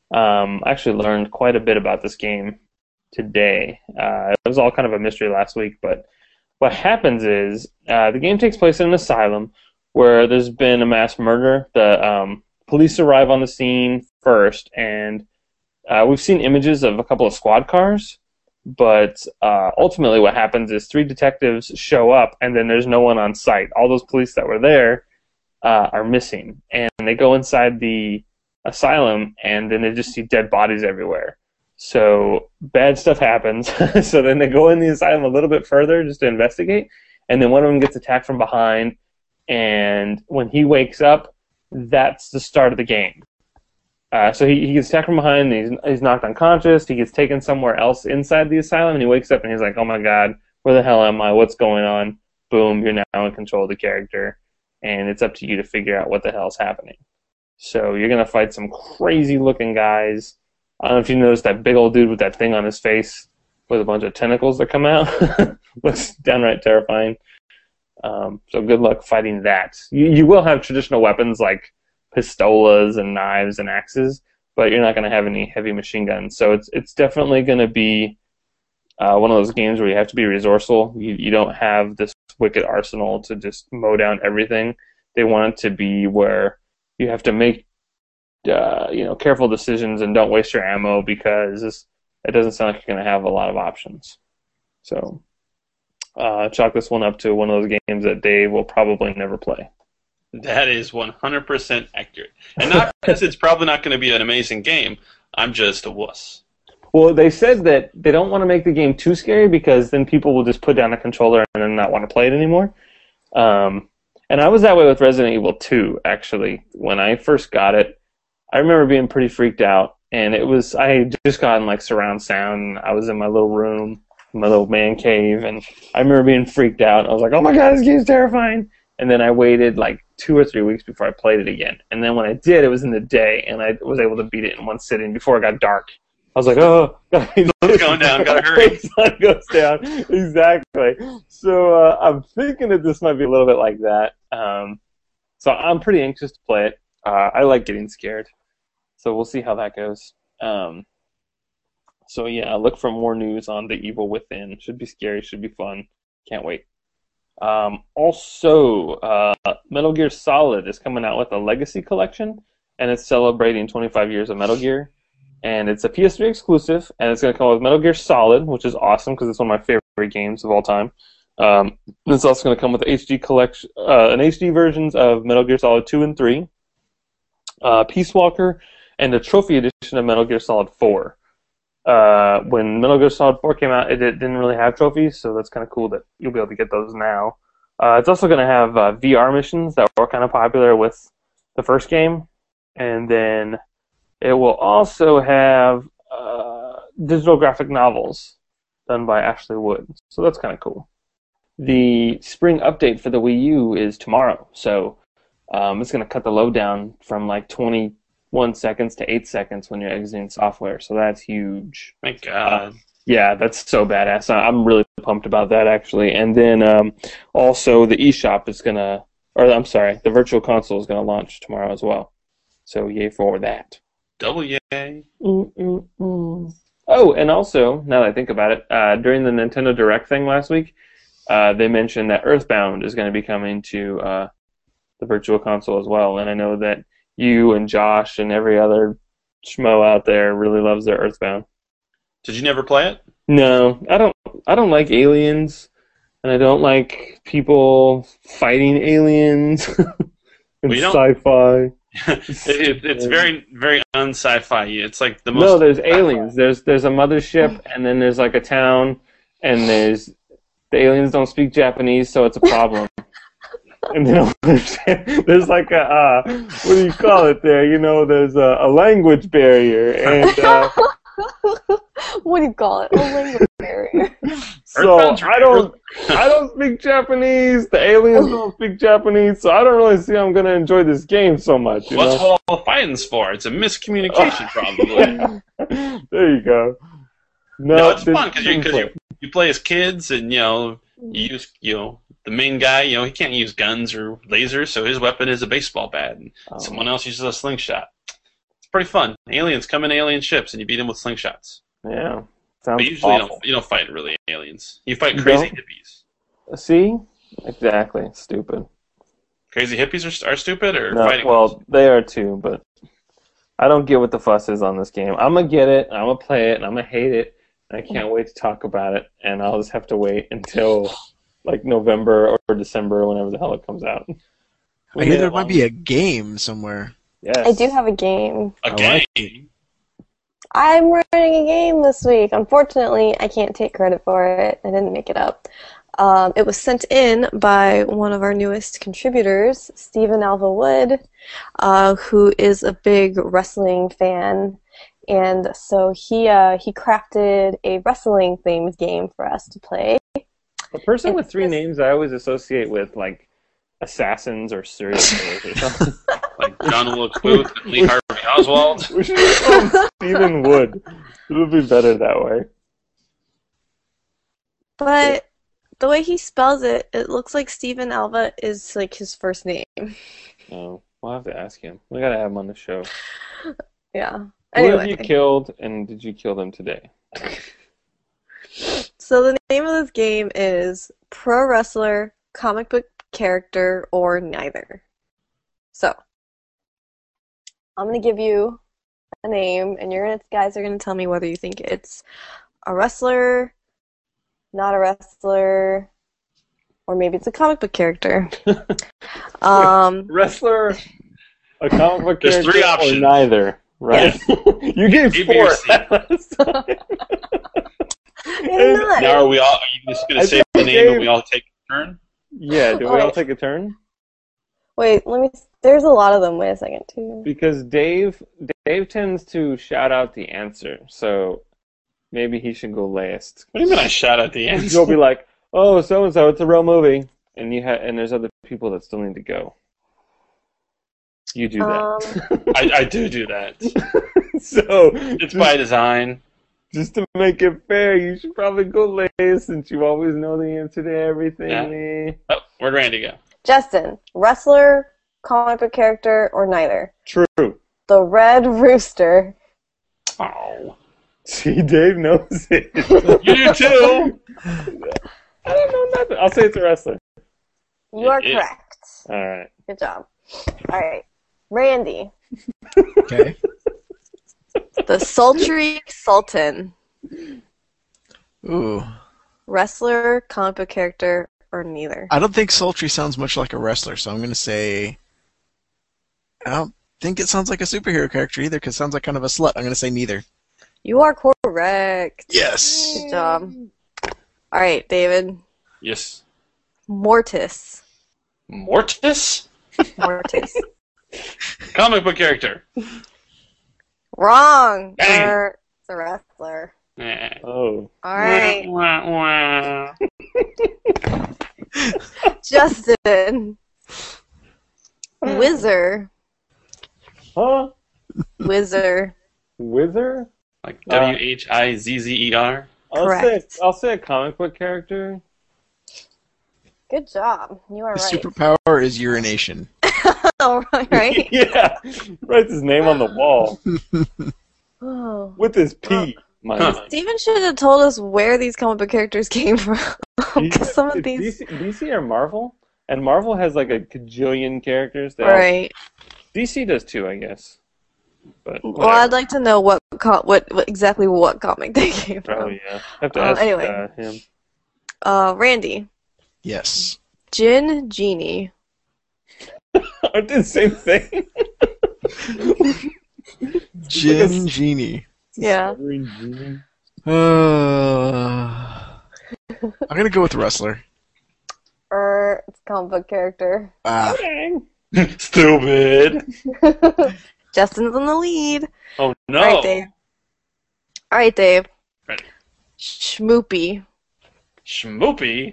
Um, I actually learned quite a bit about this game today. Uh, it was all kind of a mystery last week, but what happens is uh, the game takes place in an asylum where there's been a mass murder. The um, police arrive on the scene first, and uh, we've seen images of a couple of squad cars, but uh, ultimately what happens is three detectives show up, and then there's no one on site. All those police that were there uh, are missing, and they go inside the asylum, and then they just see dead bodies everywhere. So bad stuff happens. So then they go in the asylum a little bit further just to investigate, and then one of them gets attacked from behind, and when he wakes up, that's the start of the game. Uh, so he, he gets attacked from behind, and he's, he's knocked unconscious, he gets taken somewhere else inside the asylum, and he wakes up and he's like, oh my god, where the hell am I, what's going on? Boom, you're now in control of the character, and it's up to you to figure out what the hell's happening. So you're going to fight some crazy looking guys. I don't know if you noticed that big old dude with that thing on his face with a bunch of tentacles that come out. Looks downright terrifying. Um, so good luck fighting that. You, you will have traditional weapons like pistolas and knives and axes, but you're not going to have any heavy machine guns. So it's it's definitely going to be uh, one of those games where you have to be resourceful. You, you don't have this wicked arsenal to just mow down everything. They want it to be where you have to make uh, you know careful decisions and don't waste your ammo, because it doesn't sound like you're going to have a lot of options. So uh, chalk this one up to one of those games that Dave will probably never play. That is one hundred percent accurate. And not because it's probably not going to be an amazing game. I'm just a wuss. Well, they said that they don't want to make the game too scary because then people will just put down a controller and then not want to play it anymore. Um, and I was that way with Resident Evil two, actually. When I first got it, I remember being pretty freaked out. And it was, I had just gotten like surround sound. I was in my little room, my little man cave, and I remember being freaked out. I was like, oh my god, this game's terrifying. And then I waited like two or three weeks before I played it again. And then when I did, it was in the day, and I was able to beat it in one sitting before it got dark. I was like, oh, it's going down, gotta hurry. The sun goes down. Exactly. So uh, I'm thinking that this might be a little bit like that. Um, so I'm pretty anxious to play it. Uh, I like getting scared. So we'll see how that goes. Um, so yeah, look for more news on The Evil Within. Should be scary, should be fun. Can't wait. Um, also, uh, Metal Gear Solid is coming out with a Legacy Collection, and it's celebrating twenty-five years of Metal Gear. And it's a P S three exclusive, and it's going to come with Metal Gear Solid, which is awesome because it's one of my favorite games of all time. Um, it's also going to come with H D collection, uh, an H D versions of Metal Gear Solid two and three, uh, Peace Walker, and a trophy edition of Metal Gear Solid four. Uh, when Metal Gear Solid four came out, it didn't really have trophies, so that's kind of cool that you'll be able to get those now. Uh, it's also going to have uh, V R missions that were kind of popular with the first game, and then it will also have uh, digital graphic novels done by Ashley Wood, so that's kind of cool. The spring update for the Wii U is tomorrow, so um, it's going to cut the load down from like twenty-one seconds to eight seconds when you're exiting software, so that's huge. Thank God. Uh, yeah, that's so badass. I'm really pumped about that, actually. And then um, also the eShop is going to, or I'm sorry, the Virtual Console is going to launch tomorrow as well. So yay for that. Double yay. Mm-mm-mm. Oh, and also, now that I think about it, uh, during the Nintendo Direct thing last week, uh, they mentioned that Earthbound is going to be coming to uh, the Virtual Console as well. And I know that you and Josh and every other schmo out there really loves their Earthbound. Did you never play it? No, I don't. I don't like aliens, and I don't like people fighting aliens. It's well, sci-fi. it, it's very, very un-sci-fi. It's like the most. No, there's aliens. There's there's a mothership, and then there's like a town, and there's the aliens don't speak Japanese, so it's a problem. And they don't understand. There's like a uh, what do you call it there? You know, there's a, a language barrier, and. Uh, What do you call it? A language barrier. So I don't, I don't speak Japanese. The aliens don't speak Japanese, so I don't really see how I'm gonna enjoy this game so much. You What's know? what all the fighting's for? It's a miscommunication, probably. There you go. No, no, it's this- fun because you, 'cause you you play as kids, and you know you use you know the main guy. You know he can't use guns or lasers, so his weapon is a baseball bat, and Oh. someone else uses a slingshot. It's pretty fun. Aliens come in alien ships, and you beat them with slingshots. Yeah, sounds But usually you awful. don't you don't fight really aliens. You fight You crazy don't? hippies. See, exactly, stupid. Crazy hippies are are stupid or No, fighting. well, they are too, but I don't get what the fuss is on this game. I'm gonna get it, I'm gonna play it, and I'm gonna hate it. And I can't wait to talk about it, and I'll just have to wait until like November or December, or whenever the hell it comes out. I hear there might be a game somewhere. Yes. I do have a game. a I game. like it. I'm running a game this week. Unfortunately, I can't take credit for it. I didn't make it up. Um, it was sent in by one of our newest contributors, Stephen Alva Wood, uh, who is a big wrestling fan. And so he uh, he crafted a wrestling themed game for us to play. A person with It's three just- names I always associate with like assassins or serial killers or something. Like John Will Quoth and Lee Harvey Oswald. We should call him Stephen Wood. It'll be better that way. But the way he spells it, it looks like Stephen Alva is like his first name. Oh, we'll have to ask him. We gotta have him on the show. Yeah. Who have Anyway. you killed, and did you kill them today? So the name of this game is Pro Wrestler, Comic Book Character, or Neither. So, I'm going to give you a name, and you're gonna, guys are going to tell me whether you think it's a wrestler, not a wrestler, or maybe it's a comic book character. um, Wrestler, a comic book There's character, three or options. neither. Right. You gave Give me four your seat. last time. It's not. Now are we all? Are you just gonna I say the think name and Dave- we all take a turn? Yeah, do we Wait. all take a turn? Wait, let me. There's a lot of them. Wait a second, too. Because Dave Dave tends to shout out the answer, so maybe he should go last. What do you mean I shout at the end? You'll be like, "Oh, so and so, it's a real movie," and you ha- and there's other people that still need to go. You do that. Um, I, I do do that. So It's just, by design. just to make it fair, you should probably go last since you always know the answer to everything. Yeah. man. Oh, where'd Randy go? Justin, wrestler, comic book character, or neither? True. The Red Rooster. Oh, See, Dave knows it. you do too. I don't know nothing. I'll say it's a wrestler. You are It is. correct. All right. Good job. All right. Randy, Okay. the Sultry Sultan. Ooh. Wrestler, comic book character, or neither? I don't think Sultry sounds much like a wrestler, so I'm going to say. I don't think it sounds like a superhero character either, because it sounds like kind of a slut. I'm going to say neither. You are correct. Yes. Good job. All right, David. Yes. Mortis. Mortis? Mortis. Comic book character. Wrong. Dang. Er, it's a wrestler. Eh. Oh. All right. Wah, wah, wah. Justin. Whizzer. Huh? Whizzer. Wither? Like W H I Z Z E R. I'll Correct. say I'll say a comic book character. Good job. You are His right. superpower is urination. All right. Yeah. Writes his name on the wall Oh. with his P. mind Huh. you. Steven should have told us where these comic book characters came from. 'Cause some of It's these. D C, D C or Marvel, and Marvel has like a cajillion characters. They all- Right. D C does too, I guess. But Well, whatever. I'd like to know what, co- what, what exactly what comic they came from. Oh yeah, have to Uh, ask anyway. uh, him. Uh, Randy. Yes. Jin Genie. Aren't they the same thing? Jin Genie. Yeah. Submarine genie. Uh, I'm going to go with wrestler. Or it's a comic book character. Ah, Dang. Stupid. Justin's in the lead. Oh no. All right, Dave. All right, Dave. Ready. Schmoopy. Schmoopy.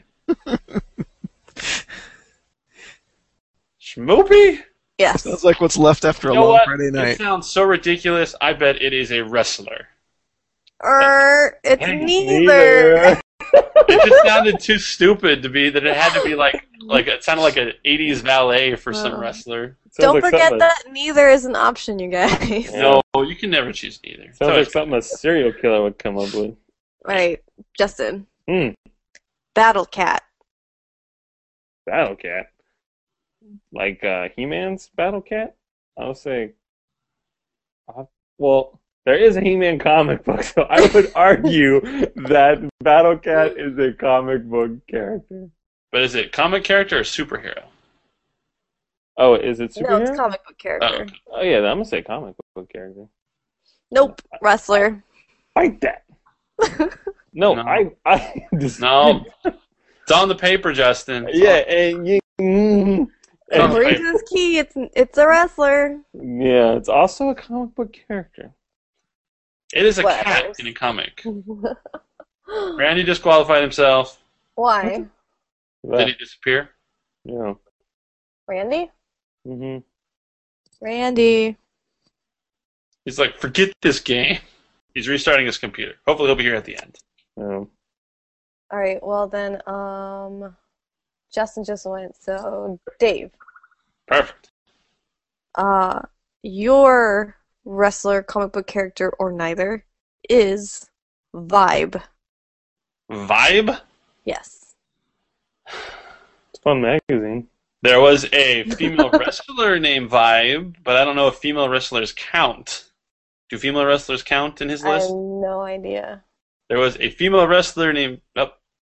Schmoopy? Yes. sounds like what's left after a You know long what? Friday It night. sounds so ridiculous. I bet it is a wrestler. Or it's Hey, neither. It just sounded too stupid to be that it had to be like like it sounded like an eighties ballet for some Oh. wrestler. Sounds Don't like forget something that neither is an option, you guys. Yeah. No, you can never choose neither. A, sounds So like something a serial killer would come up with. All right, Justin. Hmm. Battle Cat. Battle Cat. Like uh, He-Man's Battle Cat? I would say. Uh, well, there is a He-Man comic book, so I would argue that Battle Cat is a comic book character. But is it comic character or superhero? Oh, is it No, superhero? it's comic book Oh, character. okay. Oh yeah, I'm gonna say comic book character. Nope, wrestler. Fight that. No, No. I, I just No. It's on the paper, Justin. Yeah, and you. Mm, Oh. and- Reason is key. It's it's a wrestler. yeah, it's also a comic book character. It is a Whatever. cat in a comic. Randy disqualified himself. Why? Did he disappear? Yeah. Randy? hmm Randy. He's like, forget this game. He's restarting his computer. Hopefully he'll be here at the end. Yeah. All right. Well then, um, Justin just went. So Dave, Perfect. uh, your wrestler, comic book character, or neither is Vibe. Vibe? Yes. It's a fun magazine. There was a female wrestler named Vibe, but I don't know if female wrestlers count. Do female wrestlers count in his I have list? no idea. There was a female wrestler named... Oh,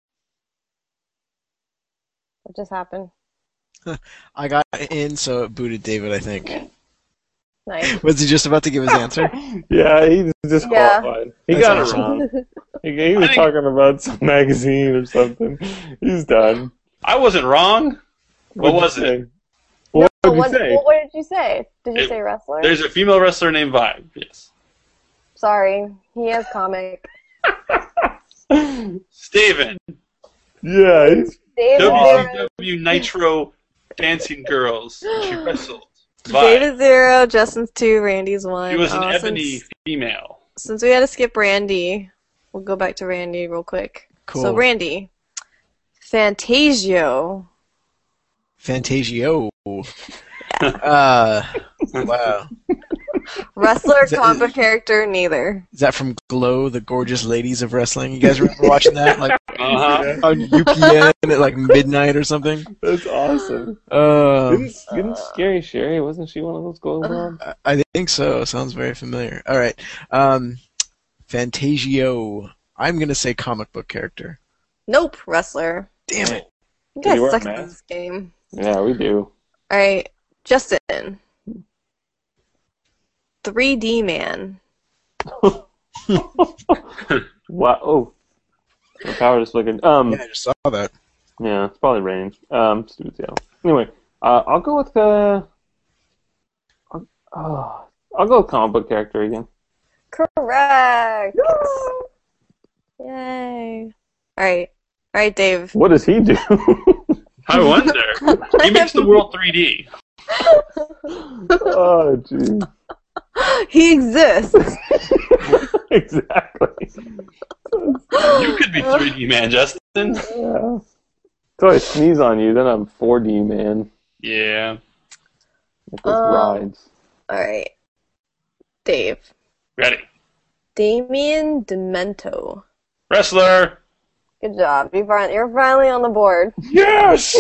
What just happened? I got in, so it booted David, I think. Nice. Was he just about to give his answer? Yeah, he just Yeah. qualified. He That's got awesome. it wrong. He, he was I think- talking about some magazine or something. He's done. I wasn't wrong. What What'd was you it? say? What No, did you what, say? what, what did you say? Did you It- say wrestler? There's a female wrestler named Vibe. Yes. Sorry, he has comic. Steven. Yeah, he's Dave W Zero. C W Nitro Dancing Girls. She wrestled. Dave Vibe. is zero, Justin's two, Randy's one. She was an Oh, ebony Since, female. since we had to skip Randy, we'll go back to Randy real quick. Cool. So Randy, Fantasio. Fantasio. Uh, wow. Wrestler, Is that- comic book character, neither. Is that from Glow, the Gorgeous Ladies of Wrestling? You guys remember watching that? Like Uh-huh. on U P N at like midnight or something? that's awesome. Um, Didn't, didn't Scary Sherry, wasn't she one of those gold moms? I- I think so. Sounds very familiar. All right. Um, Fantasio. I'm gonna say comic book character. Nope, wrestler. Damn it. You You guys weren't suck at mad. this game. Yeah, we do. Alright, Justin. three D Man. Wow. Oh. My power just flickered. Um, Yeah, I just saw that. yeah, it's probably raining. Um, stupid Seattle. Anyway, uh, I'll go with uh, I'll, oh, I'll go with comic book character again. Correct. Yay. Alright. Alright, Dave. What does he do? I wonder. He makes the world three D. Oh, jeez. He exists. Exactly. You could be three D man, Justin. Yeah. So I sneeze on you, then I'm four D man. Yeah. Like those Um, rides. Alright. Dave. Ready. Damien Demento. Wrestler. Good job. You fin- You're finally on the board. Yes.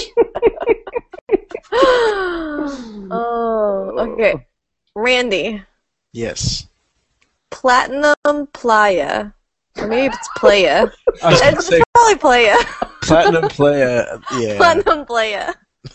Oh, okay. Randy. Yes. Platinum Playa. Or maybe it's Playa. I was gonna It's say probably Playa. Platinum Playa. Yeah. Platinum Playa.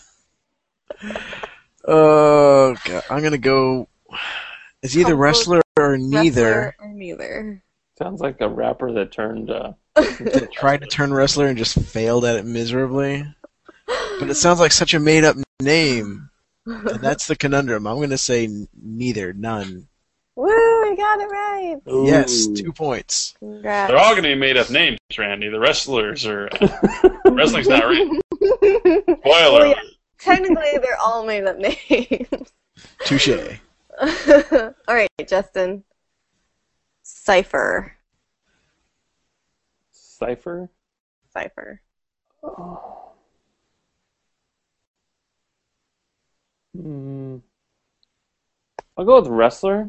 Oh, God. I'm gonna go. It's either Comic book wrestler or neither. Wrestler or neither. Sounds like a rapper that turned. Uh, That tried to turn wrestler and just failed at it miserably. But it sounds like such a made-up name, and that's the conundrum. I'm gonna say n- neither, none. Woo, we got it right. Yes, Ooh. two points. Congrats. They're all going to be made up names, Randy. The wrestlers are. Wrestling's not real. Spoiler. Well, yeah, technically, they're all made up names. Touche. Alright, Justin. Cypher. Cypher? Cypher. Oh. Hmm. I'll go with wrestler.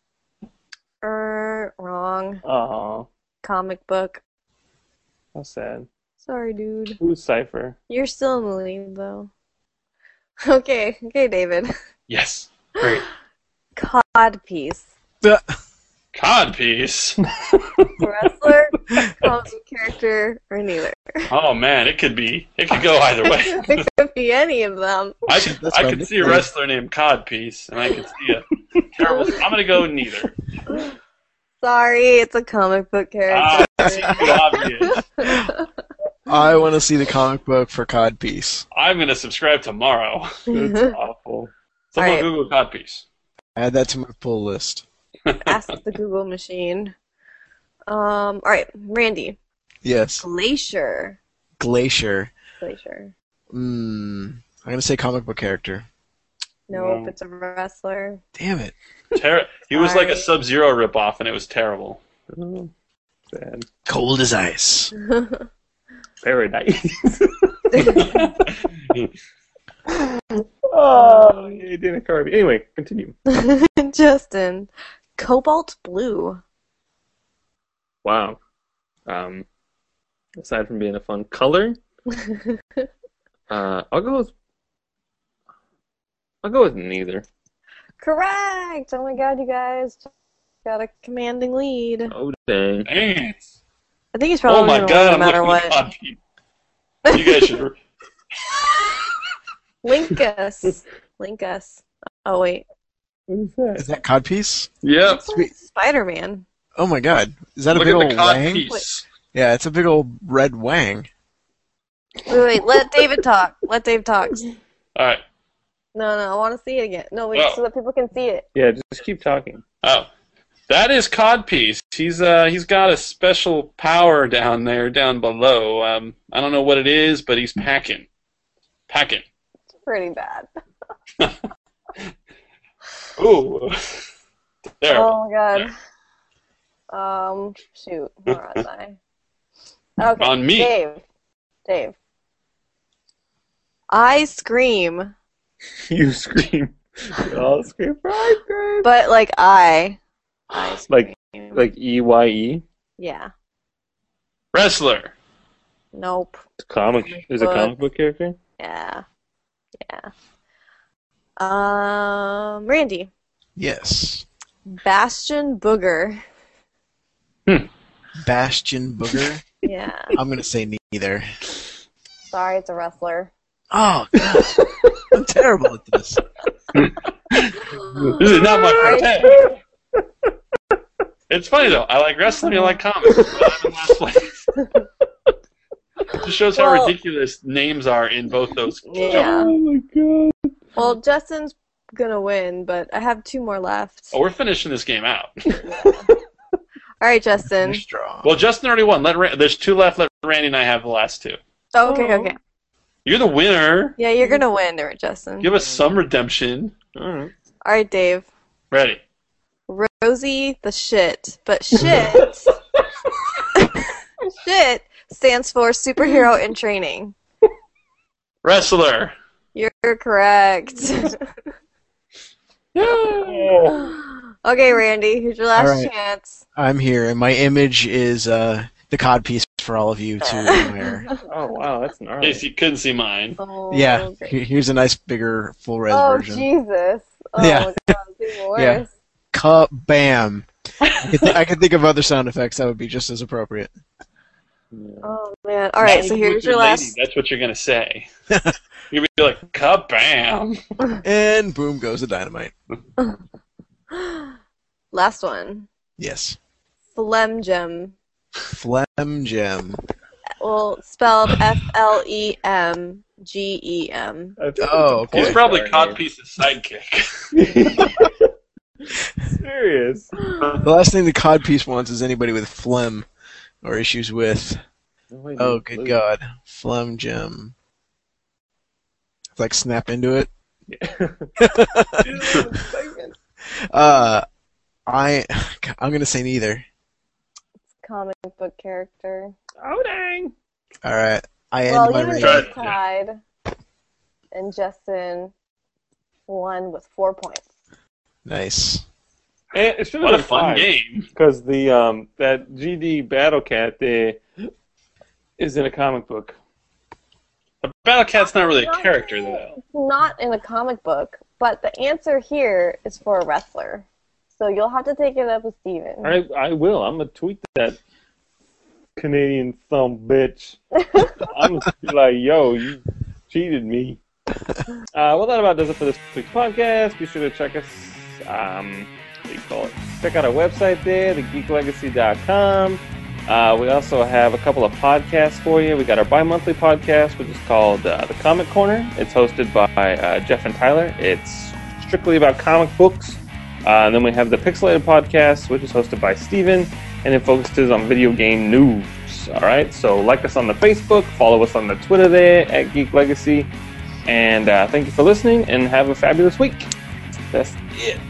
Er, wrong. Oh, Comic book. how sad. Sorry, dude. Who's Cypher? You're still in the lead, though. Okay, okay, David. Yes. Great. Codpiece. Codpiece. Wrestler, comic book character, or neither. Oh man, it could be. It could go either way. It could be any of them. I could. That's I my could see a nickname. wrestler named Codpiece, and I could see a terrible. I'm gonna go neither. Sorry, it's a comic book Ah, character. it's too obvious. I want to see the comic book for Codpiece. I'm gonna subscribe tomorrow. That's awful. Someone Alright. Google Codpiece. Add that to my pull list. Ask the Google machine. Um, alright, Randy. Yes. Glacier. Glacier. Glacier. Mm, I'm gonna say comic book character. Nope, No. it's a wrestler. Damn it. Ter- he was like a Sorry. Sub-Zero ripoff, and it was terrible. Oh, sad. Cold as ice. Paradise. Oh, yeah, Dana Carvey. Anyway, continue. Justin. Cobalt blue. Wow. Um, aside from being a fun color, uh, I'll go with I'll go with neither. Correct! Oh my god, you guys got a commanding lead. Oh dang! Dang. I think he's Oh probably my gonna god, win I'm no matter looking what. at Codpiece. You guys should. Link us. Link us. Oh wait. What is that? Is that codpiece? Yep. Spider-Man. Oh my god. Is that a Look big at old the cod wang? piece. Yeah, it's a big old red wang. Wait, wait, let David talk. Let Dave talk. All right. No, no, I want to see it again. No, wait, Oh. so that people can see it. Yeah, just keep talking. Oh, that is Codpiece. He's uh he's got a special power down there, down below. Um, I don't know what it is, but he's packing, packing. It's pretty bad. Ooh, there. Oh my god. Um, shoot. Where was I? Okay. On me. Dave. Dave. I scream, You scream. We all scream for ice cream. but like I. I scream. Like, like E Y E. Yeah. Wrestler. Nope. Comic is a book. comic book character. Yeah. Yeah. Um, Randy. Yes. Bastion Booger. Bastion Booger? Yeah. I'm gonna say neither. Sorry, it's a wrestler. Oh, God. I'm terrible at this. This is not my forte. It's funny though. I like wrestling. I like comics. But I'm in last place. It just shows how Well- ridiculous names are in both those. Yeah. Oh my god. Well, Justin's gonna win, but I have two more left. Oh, we're finishing this game out. All right, Justin. You're strong. Well, Justin already won. Let Ra- There's two left. Let Randy and I have the last two. Oh, okay, okay. You're the winner. Yeah, you're gonna win, all right, Justin. Give us some redemption. All right. All right, Dave. Ready. Rosie the shit, but shit, shit stands for superhero in training. Wrestler. You're correct. Okay, Randy, here's your last All right. chance. I'm here, and my image is uh, the codpiece for all of you to admire. Oh wow, that's In gnarly. case you couldn't see mine. Oh, Yeah, great. he- here's a nice bigger full res Oh, version. Jesus. Oh, Yeah. my God, it's even worse. Yeah. Ka-bam. I could, th- I could think of other sound effects that would be just as appropriate. Yeah. Oh, man. All right, Now so you here's with your lady, last... That's what you're gonna say. You're gonna be like, kabam. And boom goes the dynamite. Last one. Yes. Phlegm gem. Phlegm gem. Well, spelled F L E M G E M. I think Oh, it's a okay. He's probably porn star Codpiece's sidekick. name. Serious. The last thing the codpiece wants is anybody with phlegm or issues with. Oh, good God. Phlegm gem. It's like snap into it. Uh, I, I'm gonna say neither. Comic book character. Oh dang. All right, I end Well, my you and reign. Try- Dave tied, and Justin won with four points. Nice. And it should What have a been fun five. game. Because the um that G D Battle Cat there is in a comic book. A Battle Cat's not really a character, though. It's not in a comic book, but the answer here is for a wrestler. So you'll have to take it up with Steven. I I will. I'm gonna tweet that Canadian thumb bitch. I'm gonna be like, yo, you cheated me. Uh, well, that about does it for this week's podcast. Be sure to check us. Um, what do you call it? Check out our website there, the geek legacy dot com. Uh, we also have a couple of podcasts for you. We got our bi-monthly podcast, which is called uh, The Comic Corner. It's hosted by uh, Jeff and Tyler. It's strictly about comic books. Uh, and then we have the Pixelated podcast, which is hosted by Steven, and it focuses on video game news. All right, so like us on the Facebook, follow us on the Twitter there at Geek Legacy, and uh, thank you for listening, and have a fabulous week. That's it.